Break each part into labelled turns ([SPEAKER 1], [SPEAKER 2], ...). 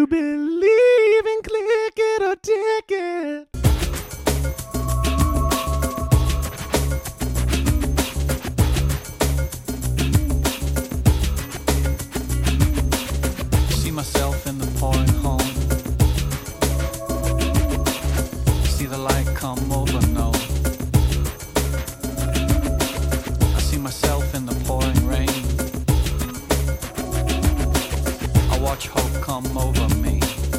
[SPEAKER 1] you believe in Click It or Ticket?
[SPEAKER 2] See myself in the pouring home. See the light come over, no. I see myself in the pouring rain. I watch hope come over me.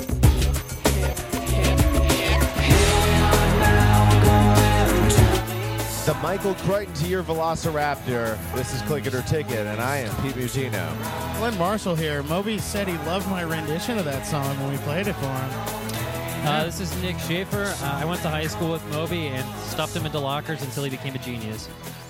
[SPEAKER 1] The Michael Crichton to your Velociraptor. This is Click It or Ticket, and I am Pete Mugino.
[SPEAKER 3] Glenn Marshall here. Moby said he loved my rendition of that song when we played it for him.
[SPEAKER 4] This is Nick Schaefer. I went to high school with Moby and stuffed him into lockers until he became a genius.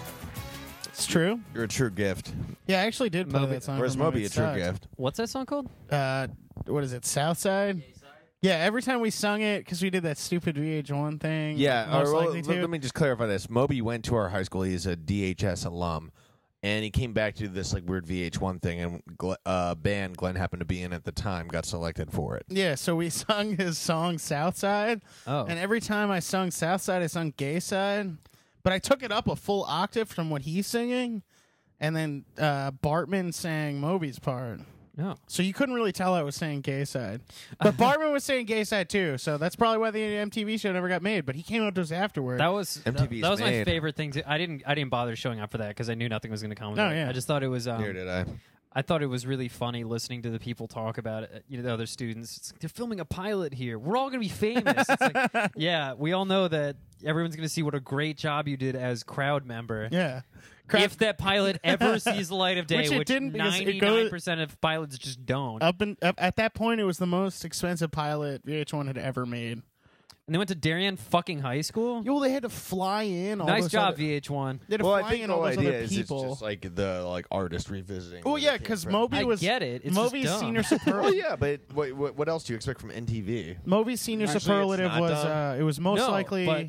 [SPEAKER 3] It's true.
[SPEAKER 1] You're a true gift.
[SPEAKER 3] Yeah, I actually did play that song.
[SPEAKER 1] Or is
[SPEAKER 3] for
[SPEAKER 1] Moby
[SPEAKER 3] It
[SPEAKER 1] a true
[SPEAKER 3] sucked.
[SPEAKER 1] gift?
[SPEAKER 4] What's that song called?
[SPEAKER 3] What is it, Southside? Yeah, every time we sung it, because we did that stupid VH1 thing.
[SPEAKER 1] Yeah,
[SPEAKER 3] most
[SPEAKER 1] or,
[SPEAKER 3] likely to.
[SPEAKER 1] let me just clarify this. Moby went to our high school. He's a DHS alum. And he came back to this like weird VH1 thing, and band Glenn happened to be in at the time got selected for it.
[SPEAKER 3] Yeah, so we sung his song Southside.
[SPEAKER 4] Oh.
[SPEAKER 3] And every time I sung Southside, I sung Gay Side. But I took it up a full octave from what he's singing. And then Bartman sang Moby's part.
[SPEAKER 4] No.
[SPEAKER 3] So you couldn't really tell I was saying Gay Side. But Bartman was saying Gay Side too. So that's probably why the MTV show never got made. But he came out to us afterward.
[SPEAKER 4] That was
[SPEAKER 1] MTV's
[SPEAKER 4] that was my
[SPEAKER 1] made.
[SPEAKER 4] favorite thing. I didn't bother showing up for that because I knew nothing was going to come.
[SPEAKER 3] No,
[SPEAKER 4] of it.
[SPEAKER 3] yeah.
[SPEAKER 4] I just thought it was.
[SPEAKER 1] Neither did I.
[SPEAKER 4] I thought it was really funny listening to the people talk about it. You know, the other students. It's like, they're filming a pilot here. We're all going to be famous. It's like, yeah, we all know that everyone's going to see what a great job you did as crowd member.
[SPEAKER 3] yeah.
[SPEAKER 4] If that pilot ever sees the light of day,
[SPEAKER 3] Which it
[SPEAKER 4] which
[SPEAKER 3] didn't, because it
[SPEAKER 4] 99% of pilots just don't.
[SPEAKER 3] Up at that point, it was the most expensive pilot VH1 had ever made.
[SPEAKER 4] And they went to Darien fucking high school.
[SPEAKER 3] Well, they had to fly in. All
[SPEAKER 4] Nice
[SPEAKER 3] those
[SPEAKER 4] job,
[SPEAKER 3] other,
[SPEAKER 4] VH1.
[SPEAKER 3] They had to
[SPEAKER 1] Well, I
[SPEAKER 3] fly
[SPEAKER 1] think
[SPEAKER 3] in
[SPEAKER 1] the
[SPEAKER 3] all
[SPEAKER 1] whole
[SPEAKER 3] those
[SPEAKER 1] idea
[SPEAKER 3] other
[SPEAKER 1] is
[SPEAKER 3] people.
[SPEAKER 1] it's just like the artist revisiting.
[SPEAKER 3] Oh
[SPEAKER 1] where
[SPEAKER 3] yeah,
[SPEAKER 1] they came
[SPEAKER 3] because
[SPEAKER 1] from.
[SPEAKER 3] Moby
[SPEAKER 4] I
[SPEAKER 3] was
[SPEAKER 4] get it. It's
[SPEAKER 3] Moby's
[SPEAKER 4] just dumb.
[SPEAKER 3] senior
[SPEAKER 1] Well,
[SPEAKER 3] superlative.
[SPEAKER 1] yeah, but what else do you expect from NTV?
[SPEAKER 3] Moby's senior
[SPEAKER 1] Actually, it's
[SPEAKER 3] superlative
[SPEAKER 1] not
[SPEAKER 3] was
[SPEAKER 1] dumb.
[SPEAKER 3] it was most
[SPEAKER 4] No,
[SPEAKER 3] likely.
[SPEAKER 4] but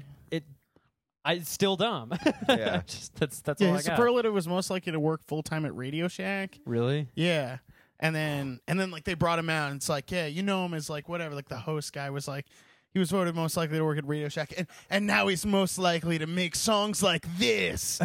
[SPEAKER 4] it's still dumb.
[SPEAKER 1] Yeah.
[SPEAKER 4] that's
[SPEAKER 3] Yeah,
[SPEAKER 4] all I
[SPEAKER 3] his
[SPEAKER 4] got.
[SPEAKER 3] superlative was most likely to work full time at Radio Shack.
[SPEAKER 4] Really?
[SPEAKER 3] Yeah. And then like they brought him out and it's like, yeah, you know him as like whatever, like the host guy was like he was voted most likely to work at Radio Shack and now he's most likely to make songs like this.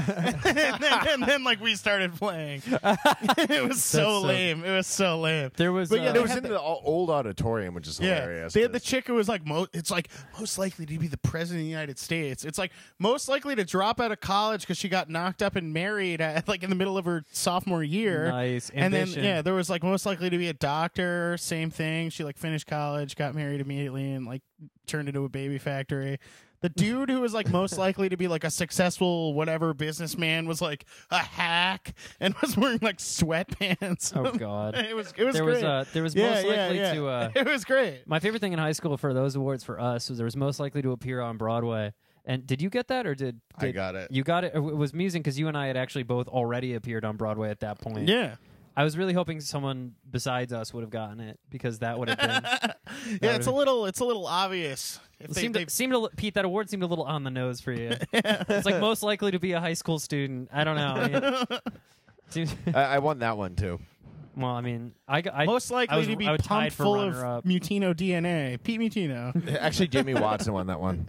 [SPEAKER 3] and then like we started playing. It was so lame. It was so lame.
[SPEAKER 4] There was.
[SPEAKER 3] But yeah,
[SPEAKER 1] It
[SPEAKER 3] they
[SPEAKER 1] was
[SPEAKER 3] had
[SPEAKER 1] in the old auditorium, which is hilarious.
[SPEAKER 3] They had the chick who was like, it's like most likely to be the president of the United States. It's like most likely to drop out of college because she got knocked up and married at, like in the middle of her sophomore year.
[SPEAKER 4] Nice.
[SPEAKER 3] And then
[SPEAKER 4] Ambition.
[SPEAKER 3] there was like most likely to be a doctor. Same thing. She like finished college, got married immediately, and like turned into a baby factory. The dude who was like most likely to be like a successful whatever businessman was like a hack and was wearing like sweatpants.
[SPEAKER 4] Oh God.
[SPEAKER 3] It was
[SPEAKER 4] There
[SPEAKER 3] great.
[SPEAKER 4] was
[SPEAKER 3] Yeah,
[SPEAKER 4] most likely
[SPEAKER 3] yeah.
[SPEAKER 4] to.
[SPEAKER 3] It was great.
[SPEAKER 4] My favorite thing in high school for those awards for us was there was most likely to appear on Broadway. And did you get that, or did
[SPEAKER 1] I got it.
[SPEAKER 4] You got it. It was amusing because you and I had actually both already appeared on Broadway at that point.
[SPEAKER 3] Yeah.
[SPEAKER 4] I was really hoping someone besides us would have gotten it because that would have been.
[SPEAKER 3] Yeah, it's a little obvious. If
[SPEAKER 4] Pete, that award seemed a little on the nose for you. It's like most likely to be a high school student. I don't know.
[SPEAKER 1] I won that one too.
[SPEAKER 4] Well, I mean, I
[SPEAKER 3] most likely to be
[SPEAKER 4] I was tied
[SPEAKER 3] pumped
[SPEAKER 4] for
[SPEAKER 3] full of
[SPEAKER 4] runner-up.
[SPEAKER 3] Mutino DNA. Pete Mutino.
[SPEAKER 1] Actually, Jamie Watson won that one.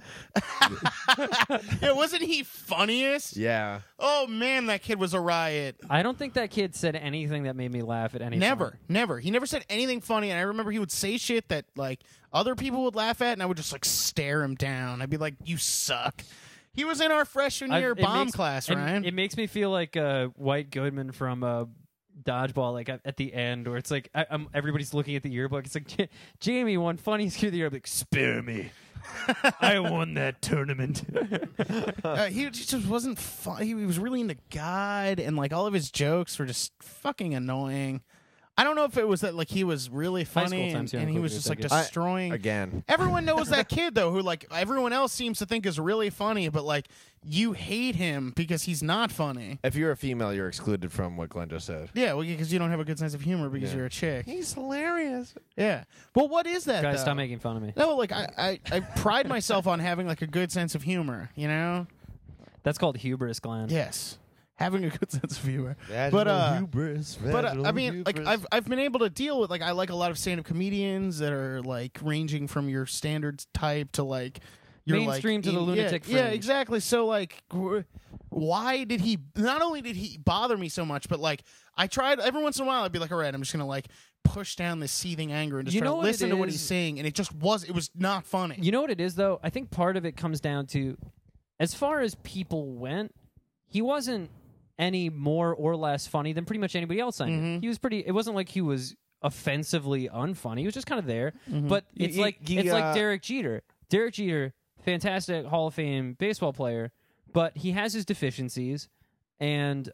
[SPEAKER 3] Yeah, wasn't he funniest?
[SPEAKER 1] Yeah.
[SPEAKER 3] Oh man, that kid was a riot.
[SPEAKER 4] I don't think that kid said anything that made me laugh at any point.
[SPEAKER 3] Never. He never said anything funny, and I remember he would say shit that like other people would laugh at, and I would just like stare him down. I'd be like, "You suck." He was in our freshman year bomb class,
[SPEAKER 4] and
[SPEAKER 3] Ryan.
[SPEAKER 4] It makes me feel like White Goodman from Dodgeball, like at the end, where it's like everybody's looking at the yearbook. It's like Jamie won funniest kid of the year. I'm like, spare me. I won that tournament.
[SPEAKER 3] He just wasn't fun. He was really into God, and like all of his jokes were just fucking annoying. I don't know if it was that like he was really
[SPEAKER 4] High
[SPEAKER 3] funny
[SPEAKER 4] school times,
[SPEAKER 3] and he
[SPEAKER 4] yeah,
[SPEAKER 3] was just like
[SPEAKER 4] I-
[SPEAKER 3] destroying.
[SPEAKER 1] Again.
[SPEAKER 3] Everyone knows that kid though, who like everyone else seems to think is really funny, but like you hate him because he's not funny.
[SPEAKER 1] If you're a female, you're excluded from what Glenn just said.
[SPEAKER 3] Yeah, well, because you don't have a good sense of humor because
[SPEAKER 1] Yeah.
[SPEAKER 3] you're a chick.
[SPEAKER 1] He's hilarious.
[SPEAKER 3] Yeah. Well, what is that?
[SPEAKER 4] Guys,
[SPEAKER 3] though?
[SPEAKER 4] stop making fun of me.
[SPEAKER 3] No, like I pride myself on having like a good sense of humor. You know?
[SPEAKER 4] That's called hubris, Glenn.
[SPEAKER 3] Yes. having a good sense of humor.
[SPEAKER 1] Vaginal hubris,
[SPEAKER 3] But
[SPEAKER 1] vaginal
[SPEAKER 3] I mean, like
[SPEAKER 1] hubris.
[SPEAKER 3] I've been able to deal with I like a lot of stand-up comedians that are like ranging from your standard type to like your
[SPEAKER 4] Mainstream
[SPEAKER 3] like,
[SPEAKER 4] to the lunatic
[SPEAKER 3] Yeah,
[SPEAKER 4] fringe.
[SPEAKER 3] exactly. So like, why did he? Not only did he bother me so much, but like I tried every once in a while. I'd be like, all right, I'm just gonna like push down this seething anger and just
[SPEAKER 4] You
[SPEAKER 3] try
[SPEAKER 4] know
[SPEAKER 3] to
[SPEAKER 4] what it
[SPEAKER 3] listen to what he's
[SPEAKER 4] is?
[SPEAKER 3] saying, and it was not funny.
[SPEAKER 4] You know what it is, though? I think part of it comes down to, as far as people went, he wasn't any more or less funny than pretty much anybody else I knew. He was pretty. It wasn't like he was offensively unfunny. He was just kind of there. But it's like Derek Jeter. Derek Jeter, fantastic Hall of Fame baseball player, but he has his deficiencies, and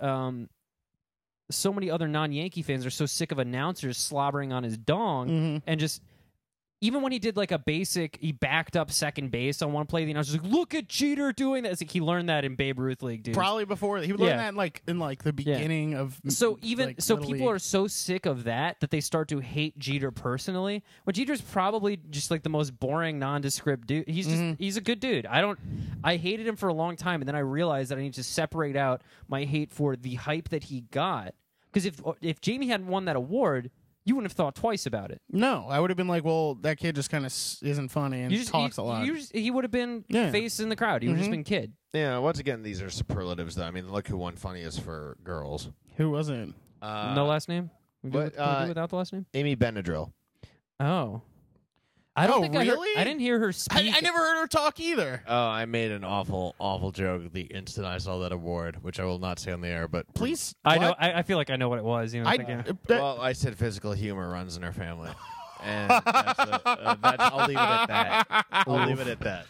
[SPEAKER 4] so many other non-Yankee fans are so sick of announcers slobbering on his dong and just. Even when he did like a basic, he backed up second base on one play. The announcer's like, "Look at Jeter doing that." It's like he learned that in Babe Ruth League, dude.
[SPEAKER 3] Probably before he would learn
[SPEAKER 4] Yeah.
[SPEAKER 3] that in the beginning of
[SPEAKER 4] So even
[SPEAKER 3] like,
[SPEAKER 4] so,
[SPEAKER 3] Little
[SPEAKER 4] people
[SPEAKER 3] League.
[SPEAKER 4] are so sick of that they start to hate Jeter personally. When Jeter's probably just like the most boring, nondescript dude. He's just he's a good dude. I hated him for a long time, and then I realized that I need to separate out my hate for the hype that he got. Because if Jamie hadn't won that award, you wouldn't have thought twice about it.
[SPEAKER 3] No, I would have been like, well, that kid just kind of isn't funny and talks a lot.
[SPEAKER 4] He would have been
[SPEAKER 3] Yeah.
[SPEAKER 4] face in the crowd. He would have just been kid.
[SPEAKER 1] Yeah, once again, these are superlatives, though. I mean, look who won funniest for girls.
[SPEAKER 3] Who was it?
[SPEAKER 4] No last name? Can we do without the last name?
[SPEAKER 1] Amy Benadryl.
[SPEAKER 4] Oh. I don't
[SPEAKER 3] Oh,
[SPEAKER 4] think
[SPEAKER 3] really?
[SPEAKER 4] I didn't hear her speak.
[SPEAKER 3] I never heard her talk either.
[SPEAKER 1] Oh, I made an awful, awful joke the instant I saw that award, which I will not say on the air, but
[SPEAKER 3] Please,
[SPEAKER 4] I know.
[SPEAKER 3] what?
[SPEAKER 4] I feel like I know what it was. You know,
[SPEAKER 1] Well, I said physical humor runs in her family. And I'll leave it at that. I'll leave it at that.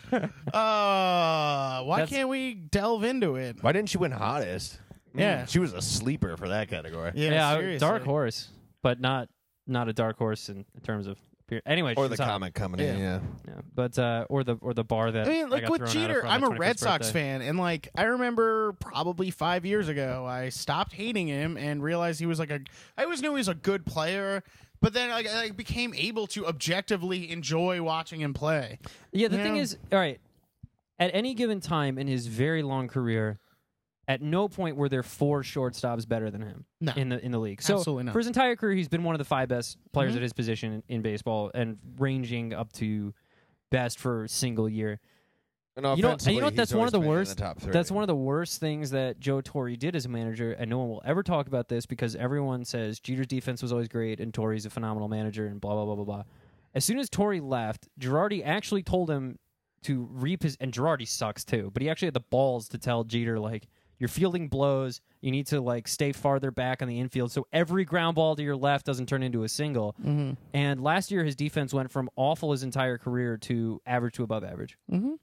[SPEAKER 3] why
[SPEAKER 4] That's-
[SPEAKER 3] can't we delve into it?
[SPEAKER 1] Why didn't she win hottest?
[SPEAKER 3] Yeah.
[SPEAKER 1] She was a sleeper for that category.
[SPEAKER 3] Yeah, seriously.
[SPEAKER 4] dark horse, but not a dark horse in terms of. Anyway,
[SPEAKER 1] Or
[SPEAKER 4] she
[SPEAKER 1] the
[SPEAKER 4] was hot.
[SPEAKER 1] comic coming in, yeah.
[SPEAKER 4] Yeah, but or the bar that
[SPEAKER 3] I mean, like
[SPEAKER 4] got
[SPEAKER 3] with
[SPEAKER 4] thrown out
[SPEAKER 3] Jeter,
[SPEAKER 4] of on
[SPEAKER 3] I'm
[SPEAKER 4] my
[SPEAKER 3] a Red
[SPEAKER 4] 21st
[SPEAKER 3] Sox
[SPEAKER 4] birthday.
[SPEAKER 3] fan, and like I remember probably 5 years ago, I stopped hating him and realized he was like I always knew he was a good player, but then I became able to objectively enjoy watching him play.
[SPEAKER 4] Yeah, the
[SPEAKER 3] Yeah.
[SPEAKER 4] thing is, all right. At any given time in his very long career, at no point were there 4 shortstops better than him
[SPEAKER 3] No.
[SPEAKER 4] in the league. So
[SPEAKER 3] Absolutely not.
[SPEAKER 4] for his entire career, he's been one of the 5 best players at his position in baseball, and ranging up to best for a single year.
[SPEAKER 1] And
[SPEAKER 4] You know what?
[SPEAKER 1] offensively,
[SPEAKER 4] That's
[SPEAKER 1] he's
[SPEAKER 4] one of the
[SPEAKER 1] always been in
[SPEAKER 4] worst.
[SPEAKER 1] the top 3.
[SPEAKER 4] That's one of the worst things that Joe Torre did as a manager, and no one will ever talk about this because everyone says Jeter's defense was always great and Torre's a phenomenal manager and blah blah blah blah blah. As soon as Torre left, Girardi actually told him to and Girardi sucks too, but he actually had the balls to tell Jeter like, you're fielding blows, you need to like stay farther back on the infield so every ground ball to your left doesn't turn into a single. And last year his defense went from awful his entire career to average to above average.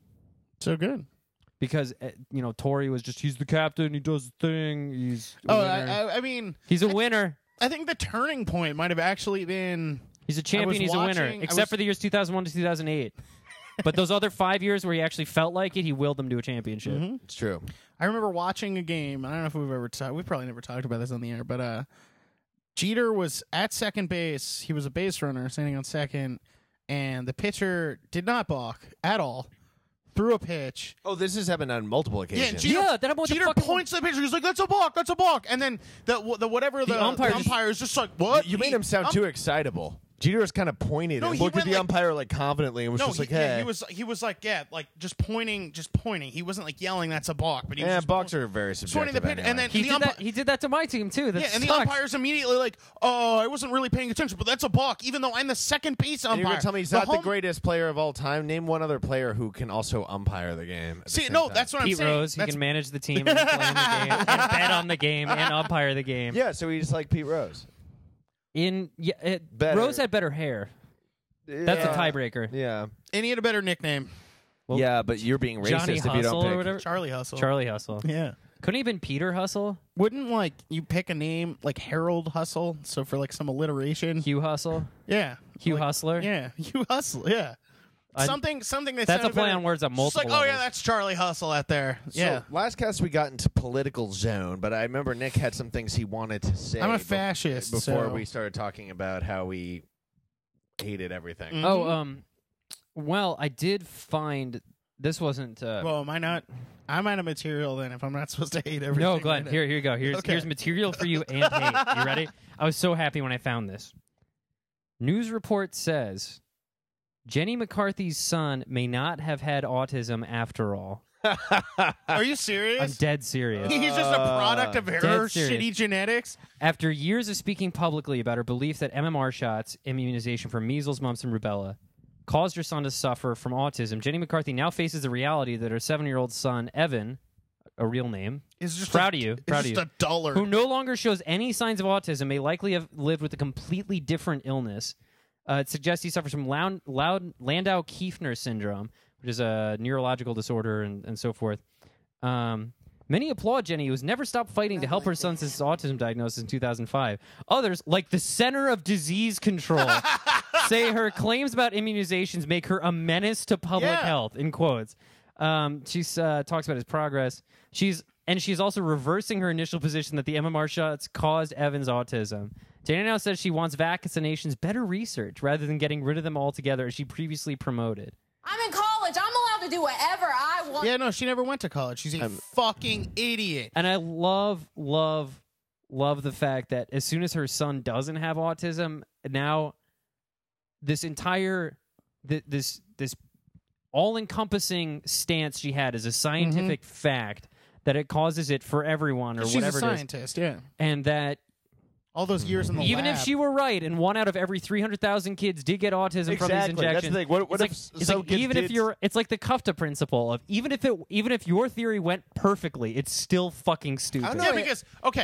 [SPEAKER 3] So good.
[SPEAKER 4] Because Torre was just he's the captain, he does the thing, he's a
[SPEAKER 3] Oh,
[SPEAKER 4] winner.
[SPEAKER 3] I mean,
[SPEAKER 4] He's a winner.
[SPEAKER 3] I think the turning point might have actually been.
[SPEAKER 4] He's a champion, he's a winner.
[SPEAKER 3] watching- I
[SPEAKER 4] Except
[SPEAKER 3] was-
[SPEAKER 4] for the years 2001 to 2008. But those other 5 years where he actually felt like it, he willed them to a championship.
[SPEAKER 1] It's true.
[SPEAKER 3] I remember watching a game. I don't know if we've ever we've probably never talked about this on the air, but Jeter was at second base. He was a base runner standing on second, and the pitcher did not balk at all. Threw a pitch.
[SPEAKER 1] Oh, this has happened on multiple occasions.
[SPEAKER 3] Jeter,
[SPEAKER 4] Yeah, then I'm with the
[SPEAKER 3] Jeter
[SPEAKER 4] fucking-
[SPEAKER 3] points to the pitcher. He's like, "That's a balk. That's a balk." And then the umpire is just like, "What?"
[SPEAKER 1] You made him sound too excitable. Jeter was kind of pointed
[SPEAKER 3] No,
[SPEAKER 1] and
[SPEAKER 3] he
[SPEAKER 1] looked at
[SPEAKER 3] went
[SPEAKER 1] the
[SPEAKER 3] like-
[SPEAKER 1] umpire like confidently and was
[SPEAKER 3] No,
[SPEAKER 1] just like,
[SPEAKER 3] yeah,
[SPEAKER 1] "Hey."
[SPEAKER 3] he was like, yeah, like just pointing. He wasn't like yelling, "That's a balk," but he was
[SPEAKER 1] Yeah,
[SPEAKER 3] just
[SPEAKER 1] balks are very
[SPEAKER 3] pointing
[SPEAKER 1] subjective.
[SPEAKER 3] the pitch,
[SPEAKER 1] anyway.
[SPEAKER 3] and then
[SPEAKER 4] He
[SPEAKER 3] the
[SPEAKER 4] did,
[SPEAKER 3] umpire.
[SPEAKER 4] that, he did that to my team, too. That
[SPEAKER 3] Yeah, and the
[SPEAKER 4] sucks.
[SPEAKER 3] umpire's immediately like, "Oh, I wasn't really paying attention, but that's a balk," even though I'm the second base
[SPEAKER 1] And
[SPEAKER 3] umpire.
[SPEAKER 1] you're gonna tell me he's not the greatest player of all time? Name one other player who can also umpire the game. At the
[SPEAKER 3] See,
[SPEAKER 1] same
[SPEAKER 3] no,
[SPEAKER 1] time.
[SPEAKER 3] that's what I'm
[SPEAKER 4] Pete
[SPEAKER 3] saying.
[SPEAKER 4] Rose, he
[SPEAKER 3] That's-
[SPEAKER 4] can manage the team and play in the game and bet on the game and umpire the game.
[SPEAKER 1] Yeah, so he's like Pete Rose.
[SPEAKER 4] Rose had better hair. That's a tiebreaker.
[SPEAKER 1] Yeah.
[SPEAKER 3] and he had a better nickname,
[SPEAKER 4] Well,
[SPEAKER 1] yeah, but you're being racist
[SPEAKER 4] Johnny
[SPEAKER 1] if you
[SPEAKER 4] Hustle
[SPEAKER 1] don't pick.
[SPEAKER 4] or whatever.
[SPEAKER 3] Charlie Hustle.
[SPEAKER 4] Charlie Hustle.
[SPEAKER 3] Yeah.
[SPEAKER 4] Couldn't he have been Peter Hustle?
[SPEAKER 3] Wouldn't like you pick a name like Harold Hustle? So for like some alliteration.
[SPEAKER 4] Hugh Hustle?
[SPEAKER 3] Yeah.
[SPEAKER 4] Hugh
[SPEAKER 3] Like,
[SPEAKER 4] Hustler?
[SPEAKER 3] Yeah. Hugh Hustle. Yeah. Something that
[SPEAKER 4] That's a
[SPEAKER 3] sounded
[SPEAKER 4] play
[SPEAKER 3] better.
[SPEAKER 4] on words on
[SPEAKER 3] Just
[SPEAKER 4] multiple
[SPEAKER 3] like, oh yeah,
[SPEAKER 4] levels.
[SPEAKER 3] that's Charlie Hustle out there. Yeah.
[SPEAKER 1] So, last cast we got into political zone, but I remember Nick had some things he wanted to say.
[SPEAKER 3] I'm a fascist,
[SPEAKER 1] Before
[SPEAKER 3] so-
[SPEAKER 1] we started talking about how we hated everything.
[SPEAKER 3] Mm.
[SPEAKER 4] Oh, well, I did find this wasn't.
[SPEAKER 3] Well, am I not? I'm out of material then if I'm not supposed to hate everything.
[SPEAKER 4] No, Glenn.
[SPEAKER 3] right
[SPEAKER 4] Here you go.
[SPEAKER 3] Okay.
[SPEAKER 4] Here's material for you and hate. You ready? I was so happy when I found this. News report says Jenny McCarthy's son may not have had autism after all.
[SPEAKER 3] Are you
[SPEAKER 4] I'm
[SPEAKER 3] serious?
[SPEAKER 4] dead serious.
[SPEAKER 3] He's just a product of her
[SPEAKER 4] Dead serious.
[SPEAKER 3] shitty genetics.
[SPEAKER 4] After years of speaking publicly about her belief that MMR shots, immunization for measles, mumps, and rubella, caused her son to suffer from autism, Jenny McCarthy now faces the reality that her 7-year-old son, Evan, a real name,
[SPEAKER 3] Is just
[SPEAKER 4] Proud
[SPEAKER 3] a,
[SPEAKER 4] of you,
[SPEAKER 3] is
[SPEAKER 4] proud of
[SPEAKER 3] just
[SPEAKER 4] you.
[SPEAKER 3] a dullard.
[SPEAKER 4] who no longer shows any signs of autism, may likely have lived with a completely different illness. It suggests he suffers from Landau-Kiefner syndrome, which is a neurological disorder and so forth. Many applaud Jenny, who has never stopped fighting to help her son since his autism diagnosis in 2005. Others, like the Center of Disease Control, say her claims about immunizations make her a menace to public
[SPEAKER 3] Yeah.
[SPEAKER 4] health, in quotes. She talks about his progress. She's also reversing her initial position that the MMR shots caused Evan's autism. Dana now says she wants vaccinations better research rather than getting rid of them altogether, as she previously promoted.
[SPEAKER 5] I'm in college. I'm allowed to do whatever I want.
[SPEAKER 3] Yeah, no, she never went to college. She's a fucking idiot.
[SPEAKER 4] And I love the fact that as soon as her son doesn't have autism, now this entire this all-encompassing stance she had is a scientific fact that it causes it for everyone or
[SPEAKER 3] She's
[SPEAKER 4] whatever
[SPEAKER 3] a
[SPEAKER 4] it is,
[SPEAKER 3] scientist, yeah.
[SPEAKER 4] and that
[SPEAKER 3] All those years in the
[SPEAKER 4] even
[SPEAKER 3] lab.
[SPEAKER 4] if she were right and 1 out of every 300,000 kids did get autism from these
[SPEAKER 1] Exactly. That's the
[SPEAKER 4] injections,
[SPEAKER 1] thing. What
[SPEAKER 4] it's
[SPEAKER 1] if some kids
[SPEAKER 4] even if
[SPEAKER 1] did-
[SPEAKER 4] you're, it's like the Kufta principle of even if your theory went perfectly, it's still fucking stupid.
[SPEAKER 3] Yeah, because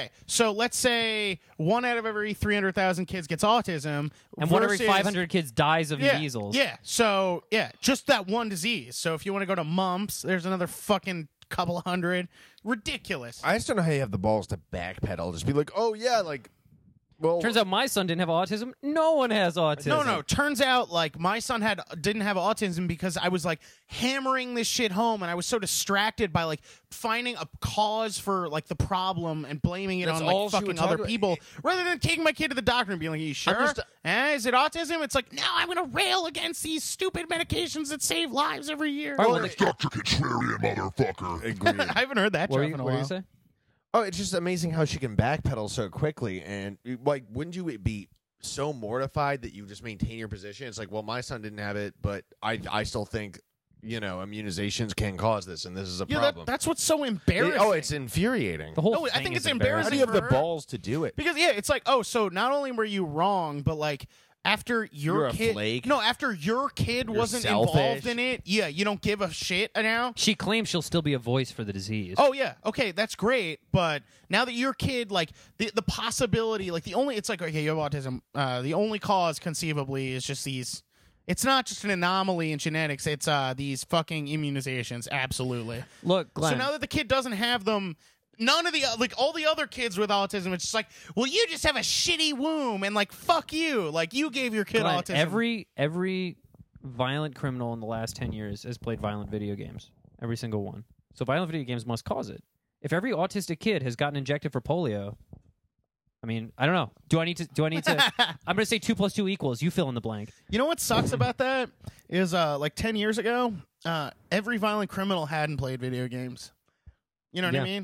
[SPEAKER 3] so let's say 1 out of every 300,000 kids gets autism,
[SPEAKER 4] and 1 every
[SPEAKER 3] versus-
[SPEAKER 4] 500 kids dies of
[SPEAKER 3] yeah,
[SPEAKER 4] measles.
[SPEAKER 3] Yeah, so just that one disease. So if you want to go to mumps, there's another fucking couple hundred. Ridiculous.
[SPEAKER 1] I just don't know how you have the balls to backpedal. Just be like, oh yeah, like, well,
[SPEAKER 4] Turns out my son didn't have autism. No one has autism.
[SPEAKER 3] No. Turns out, like, my son didn't have autism because I was like hammering this shit home, and I was so distracted by like finding a cause for like the problem and blaming it
[SPEAKER 1] That's
[SPEAKER 3] on
[SPEAKER 1] all
[SPEAKER 3] like
[SPEAKER 1] she would
[SPEAKER 3] fucking
[SPEAKER 1] talk
[SPEAKER 3] other
[SPEAKER 1] about.
[SPEAKER 3] people, rather than taking my kid to the doctor and being like, "Are you sure? Is it autism?" It's like, no, I'm gonna rail against these stupid medications that save lives every year.
[SPEAKER 4] All right, well,
[SPEAKER 6] Dr. Contrarian, motherfucker.
[SPEAKER 1] agreed.
[SPEAKER 3] I haven't heard that
[SPEAKER 4] what
[SPEAKER 3] joke
[SPEAKER 4] were you,
[SPEAKER 3] in a
[SPEAKER 4] what were
[SPEAKER 3] while.
[SPEAKER 4] you say?
[SPEAKER 1] Oh, it's just amazing how she can backpedal so quickly. And like, wouldn't you be so mortified that you just maintain your position? It's like, well, my son didn't have it, but I still think, immunizations can cause this, and this is a
[SPEAKER 3] Yeah,
[SPEAKER 1] problem.
[SPEAKER 3] that's what's so embarrassing.
[SPEAKER 1] It's infuriating.
[SPEAKER 4] The whole
[SPEAKER 3] No, I
[SPEAKER 4] thing
[SPEAKER 3] think
[SPEAKER 4] is
[SPEAKER 3] it's
[SPEAKER 1] How
[SPEAKER 3] embarrassing
[SPEAKER 1] do you have the
[SPEAKER 3] for her.
[SPEAKER 1] balls to do it?
[SPEAKER 3] Because it's like, so not only were you wrong, but like after your
[SPEAKER 1] You're a
[SPEAKER 3] kid,
[SPEAKER 1] flake.
[SPEAKER 3] after your kid
[SPEAKER 1] You're
[SPEAKER 3] wasn't
[SPEAKER 1] selfish.
[SPEAKER 3] involved in it, you don't give a shit now.
[SPEAKER 4] She claims she'll still be a voice for the disease.
[SPEAKER 3] Oh yeah, okay, that's great. But now that your kid, like the possibility, like it's like, okay, you have autism. The only cause conceivably is just these. It's not just an anomaly in genetics. It's these fucking immunizations. Absolutely.
[SPEAKER 4] Look, Glenn.
[SPEAKER 3] So now that the kid doesn't have them, none of the all the other kids with autism, it's just like, well, you just have a shitty womb, and like, fuck you, like you gave your kid
[SPEAKER 4] Glenn,
[SPEAKER 3] autism.
[SPEAKER 4] every violent criminal in the last 10 years has played violent video games. Every single one. So violent video games must cause it. If every autistic kid has gotten injected for polio, I mean, I don't know. Do I need to? I'm going to say 2 + 2 = you fill in the blank.
[SPEAKER 3] You know what sucks about that is like 10 years ago, every violent criminal hadn't played video games. You know what I
[SPEAKER 4] Yeah.
[SPEAKER 3] mean?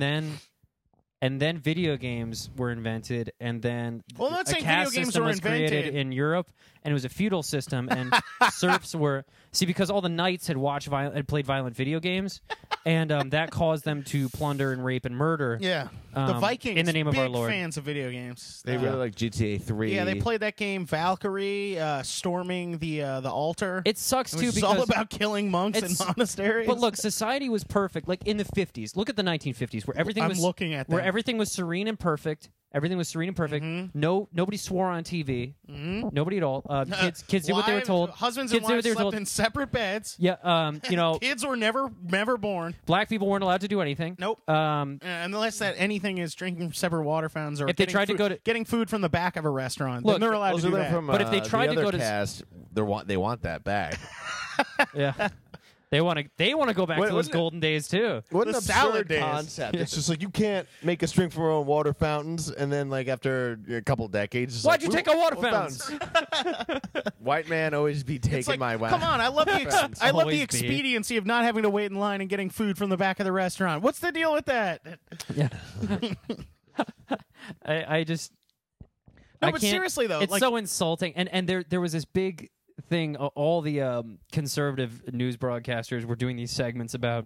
[SPEAKER 4] And then video games were invented, and then
[SPEAKER 3] Well, I'm not
[SPEAKER 4] a
[SPEAKER 3] saying
[SPEAKER 4] caste
[SPEAKER 3] video games
[SPEAKER 4] system
[SPEAKER 3] were
[SPEAKER 4] was created
[SPEAKER 3] invented.
[SPEAKER 4] in Europe, and it was a feudal system, and serfs were because all the knights had played violent video games, and that caused them to plunder and rape and murder.
[SPEAKER 3] Yeah. The Vikings,
[SPEAKER 4] in the name of
[SPEAKER 3] big
[SPEAKER 4] our Lord.
[SPEAKER 3] fans of video games.
[SPEAKER 1] They really like GTA 3.
[SPEAKER 3] Yeah, they played that game Valkyrie, storming the altar.
[SPEAKER 4] It sucks too
[SPEAKER 3] Which is
[SPEAKER 4] because
[SPEAKER 3] all about killing monks in
[SPEAKER 4] it's-
[SPEAKER 3] monasteries.
[SPEAKER 4] But look, society was perfect. Like in the 50s. Look at the 1950s, where everything
[SPEAKER 3] I'm
[SPEAKER 4] was
[SPEAKER 3] looking at
[SPEAKER 4] where
[SPEAKER 3] them.
[SPEAKER 4] everything was serene and perfect. Everything was serene and perfect.
[SPEAKER 3] Mm-hmm.
[SPEAKER 4] Nobody swore on TV. Nobody at all. Kids did what they were
[SPEAKER 3] Wives-
[SPEAKER 4] told.
[SPEAKER 3] Husbands
[SPEAKER 4] kids
[SPEAKER 3] and
[SPEAKER 4] did what
[SPEAKER 3] wives
[SPEAKER 4] they were
[SPEAKER 3] slept
[SPEAKER 4] told.
[SPEAKER 3] in separate beds.
[SPEAKER 4] Yeah,
[SPEAKER 3] Kids were never born.
[SPEAKER 4] black people weren't allowed to do anything.
[SPEAKER 3] Nope. Unless that anything is drinking from separate water fountains or
[SPEAKER 4] If they
[SPEAKER 3] getting
[SPEAKER 4] tried to
[SPEAKER 3] food-
[SPEAKER 4] go to-
[SPEAKER 3] getting food from the back of a restaurant,
[SPEAKER 4] Look,
[SPEAKER 3] then they're allowed to
[SPEAKER 1] Also,
[SPEAKER 3] do
[SPEAKER 1] they're
[SPEAKER 3] that.
[SPEAKER 1] from,
[SPEAKER 4] But if they tried
[SPEAKER 1] the
[SPEAKER 4] to
[SPEAKER 1] other
[SPEAKER 4] go to-
[SPEAKER 1] cast, they want that back.
[SPEAKER 4] Yeah. They want to go back to those
[SPEAKER 1] wasn't it-
[SPEAKER 4] golden days too.
[SPEAKER 1] What an
[SPEAKER 3] The salad
[SPEAKER 1] absurd
[SPEAKER 3] days.
[SPEAKER 1] concept. It's just like you can't make a string from our own water fountains, and then like after a couple decades, it's
[SPEAKER 4] Why'd
[SPEAKER 1] like,
[SPEAKER 4] you take our water
[SPEAKER 1] fountains? White man always be taking
[SPEAKER 3] It's like,
[SPEAKER 1] my
[SPEAKER 3] come on! I love the I love the
[SPEAKER 4] Always be.
[SPEAKER 3] expediency of not having to wait in line and getting food from the back of the restaurant. What's the deal with that?
[SPEAKER 4] Yeah. I just.
[SPEAKER 3] No,
[SPEAKER 4] I
[SPEAKER 3] but
[SPEAKER 4] can't-
[SPEAKER 3] seriously though,
[SPEAKER 4] it's
[SPEAKER 3] like,
[SPEAKER 4] so insulting. And there was this big thing. All the conservative news broadcasters were doing these segments about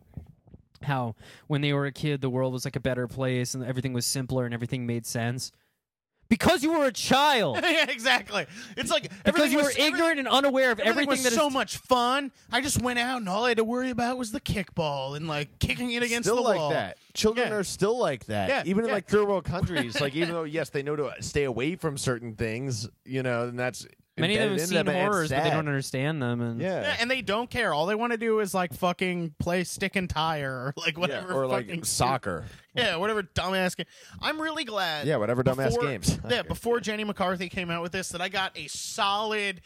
[SPEAKER 4] how when they were a kid, the world was like a better place and everything was simpler and everything made sense. Because you were a child.
[SPEAKER 3] yeah, exactly. It's like
[SPEAKER 4] Because
[SPEAKER 3] everything
[SPEAKER 4] you were
[SPEAKER 3] was,
[SPEAKER 4] ignorant and unaware of
[SPEAKER 3] everything was
[SPEAKER 4] that
[SPEAKER 3] so
[SPEAKER 4] is
[SPEAKER 3] much fun. I just went out and all I had to worry about was the kickball and like kicking it against
[SPEAKER 1] still
[SPEAKER 3] the
[SPEAKER 1] like
[SPEAKER 3] wall.
[SPEAKER 1] that. Children
[SPEAKER 3] Yeah.
[SPEAKER 1] are still like that.
[SPEAKER 3] Yeah,
[SPEAKER 1] Even in
[SPEAKER 3] yeah.
[SPEAKER 1] like third world countries, like even though yes, they know to stay away from certain things, you know, and that's
[SPEAKER 4] many of them have
[SPEAKER 1] embedded
[SPEAKER 4] seen
[SPEAKER 1] into and it's
[SPEAKER 4] horrors, but they
[SPEAKER 1] sad.
[SPEAKER 4] don't understand them. And
[SPEAKER 3] Yeah, and they don't care. All they want to do is like fucking play stick and tire or like whatever.
[SPEAKER 1] or
[SPEAKER 3] fucking
[SPEAKER 1] like soccer.
[SPEAKER 3] Yeah, whatever dumbass game. I'm really glad.
[SPEAKER 1] Yeah, whatever dumbass
[SPEAKER 3] before-
[SPEAKER 1] games.
[SPEAKER 3] Yeah, before Jenny McCarthy came out with this, that I got a solid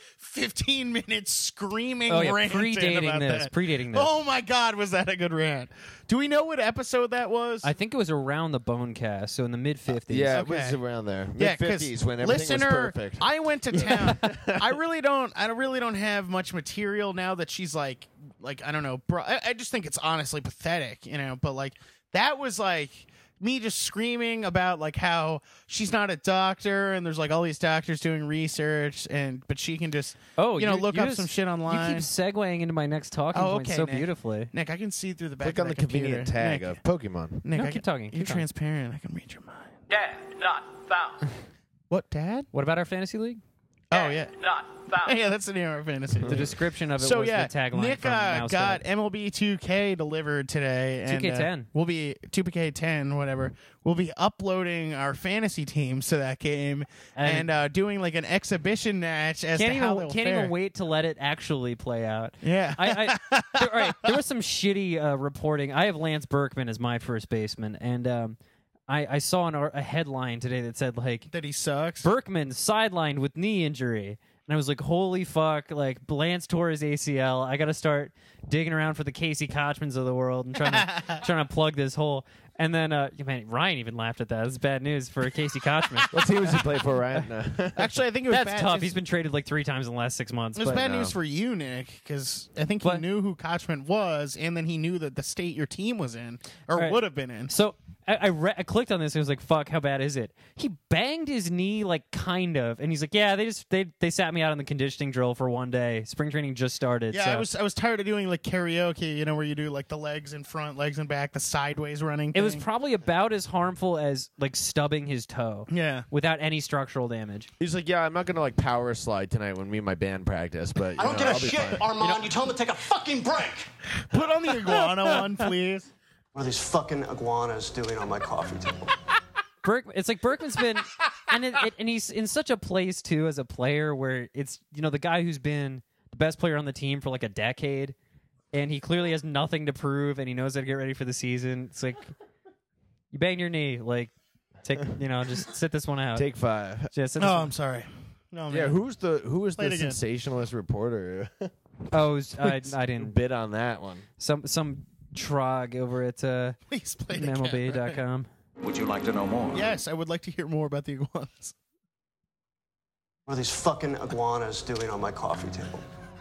[SPEAKER 3] 15 minutes screaming
[SPEAKER 4] oh yeah,
[SPEAKER 3] rant
[SPEAKER 4] predating
[SPEAKER 3] about
[SPEAKER 4] this,
[SPEAKER 3] that.
[SPEAKER 4] predating this.
[SPEAKER 3] Oh my God, was that a good rant? Do we know what episode that was?
[SPEAKER 4] I think it was around the Bonecast, so in the mid 50s.
[SPEAKER 1] Yeah,
[SPEAKER 3] Okay.
[SPEAKER 1] it was around there.
[SPEAKER 3] Yeah,
[SPEAKER 1] Mid
[SPEAKER 3] 'cause
[SPEAKER 1] '50s when everything
[SPEAKER 3] listener,
[SPEAKER 1] was perfect.
[SPEAKER 3] I went to town. I really don't have much material now that she's like I don't know, bro. I just think it's honestly pathetic, you know. But like that was like me just screaming about like how she's not a doctor and there's like all these doctors doing research but she can just look up some shit online.
[SPEAKER 4] You keep segueing into my next talking
[SPEAKER 3] Oh,
[SPEAKER 4] point
[SPEAKER 3] okay,
[SPEAKER 4] so
[SPEAKER 3] Nick.
[SPEAKER 4] beautifully.
[SPEAKER 3] Nick, I can see through the back.
[SPEAKER 1] Click
[SPEAKER 3] of
[SPEAKER 1] on the
[SPEAKER 3] that computer.
[SPEAKER 1] convenient tag
[SPEAKER 3] Nick,
[SPEAKER 1] of Pokemon.
[SPEAKER 3] Nick,
[SPEAKER 4] No,
[SPEAKER 3] I
[SPEAKER 4] keep
[SPEAKER 3] can-
[SPEAKER 4] talking,
[SPEAKER 3] You're
[SPEAKER 4] keep talking.
[SPEAKER 3] transparent. I can read your mind.
[SPEAKER 7] Dad not found.
[SPEAKER 3] What, Dad?
[SPEAKER 4] What about our fantasy league?
[SPEAKER 3] Oh yeah.
[SPEAKER 7] Not found.
[SPEAKER 3] Yeah, that's the name of our fantasy.
[SPEAKER 4] The description of it
[SPEAKER 3] So
[SPEAKER 4] was
[SPEAKER 3] yeah,
[SPEAKER 4] the tagline
[SPEAKER 3] Nick
[SPEAKER 4] from Mouse
[SPEAKER 3] got
[SPEAKER 4] Guard.
[SPEAKER 3] MLB 2K delivered today. And,
[SPEAKER 4] 2K10.
[SPEAKER 3] We'll be 2K10, whatever. We'll be uploading our fantasy teams to that game and doing like an exhibition match as
[SPEAKER 4] Can't
[SPEAKER 3] to how they'll
[SPEAKER 4] even
[SPEAKER 3] fare.
[SPEAKER 4] wait to let it actually play out.
[SPEAKER 3] Yeah.
[SPEAKER 4] All right, there was some shitty reporting. I have Lance Berkman as my first baseman, and I saw a headline today that said like
[SPEAKER 3] that he sucks.
[SPEAKER 4] Berkman sidelined with knee injury. And I was like, holy fuck, like Lance tore his ACL. I got to start digging around for the Casey Kochmans of the world and trying to plug this hole. And then, man, Ryan even laughed at that. That's bad news for Casey Kochman.
[SPEAKER 1] What team does he play for, Ryan? No.
[SPEAKER 3] Actually, I think it was
[SPEAKER 4] That's
[SPEAKER 3] bad.
[SPEAKER 4] tough. He's been traded like 3 times in the last 6 months.
[SPEAKER 3] It was
[SPEAKER 4] but
[SPEAKER 3] bad
[SPEAKER 1] no.
[SPEAKER 3] news for you, Nick, because I think he
[SPEAKER 4] But-
[SPEAKER 3] knew who Kochman was, and then he knew that the state your team was in, or
[SPEAKER 4] Right.
[SPEAKER 3] would have been in.
[SPEAKER 4] So I clicked on this and I was like, fuck, how bad is it? He banged his knee, like, kind of. And he's like, yeah, they sat me out on the conditioning drill for one day. Spring training just started.
[SPEAKER 3] Yeah,
[SPEAKER 4] so.
[SPEAKER 3] I was tired of doing like karaoke, you know, where you do like the legs in front, legs in back, the sideways running.
[SPEAKER 4] It was
[SPEAKER 3] thing.
[SPEAKER 4] probably about as harmful as, like, stubbing his toe.
[SPEAKER 3] Yeah.
[SPEAKER 4] Without any structural damage.
[SPEAKER 1] He's like, yeah, I'm not gonna like power slide tonight when me and my band practice, but
[SPEAKER 8] I don't give
[SPEAKER 1] I'll
[SPEAKER 8] a
[SPEAKER 1] be
[SPEAKER 8] shit,
[SPEAKER 1] fine.
[SPEAKER 8] Armand. You tell him to take a fucking break.
[SPEAKER 3] Put on the iguana one, please.
[SPEAKER 8] What are these fucking iguanas doing on my coffee table?
[SPEAKER 4] It's like Berkman's been, and he's in such a place too as a player where it's the guy who's been the best player on the team for like a decade, and he clearly has nothing to prove, and he knows how to get ready for the season. It's like you bang your knee, like just sit this one out.
[SPEAKER 1] Take 5.
[SPEAKER 4] Yeah, sit this
[SPEAKER 3] Oh,
[SPEAKER 4] one-
[SPEAKER 3] I'm sorry. No, man.
[SPEAKER 1] Yeah, who was
[SPEAKER 3] Play
[SPEAKER 1] the
[SPEAKER 3] it again.
[SPEAKER 1] sensationalist reporter
[SPEAKER 4] Oh, I didn't.
[SPEAKER 1] bid on that one?
[SPEAKER 4] Some trog over at
[SPEAKER 3] Please play it again.
[SPEAKER 4] MLB.com.
[SPEAKER 7] Would you like to know more?
[SPEAKER 3] Yes, I would like to hear more about the iguanas.
[SPEAKER 8] What are these fucking iguanas doing on my coffee table?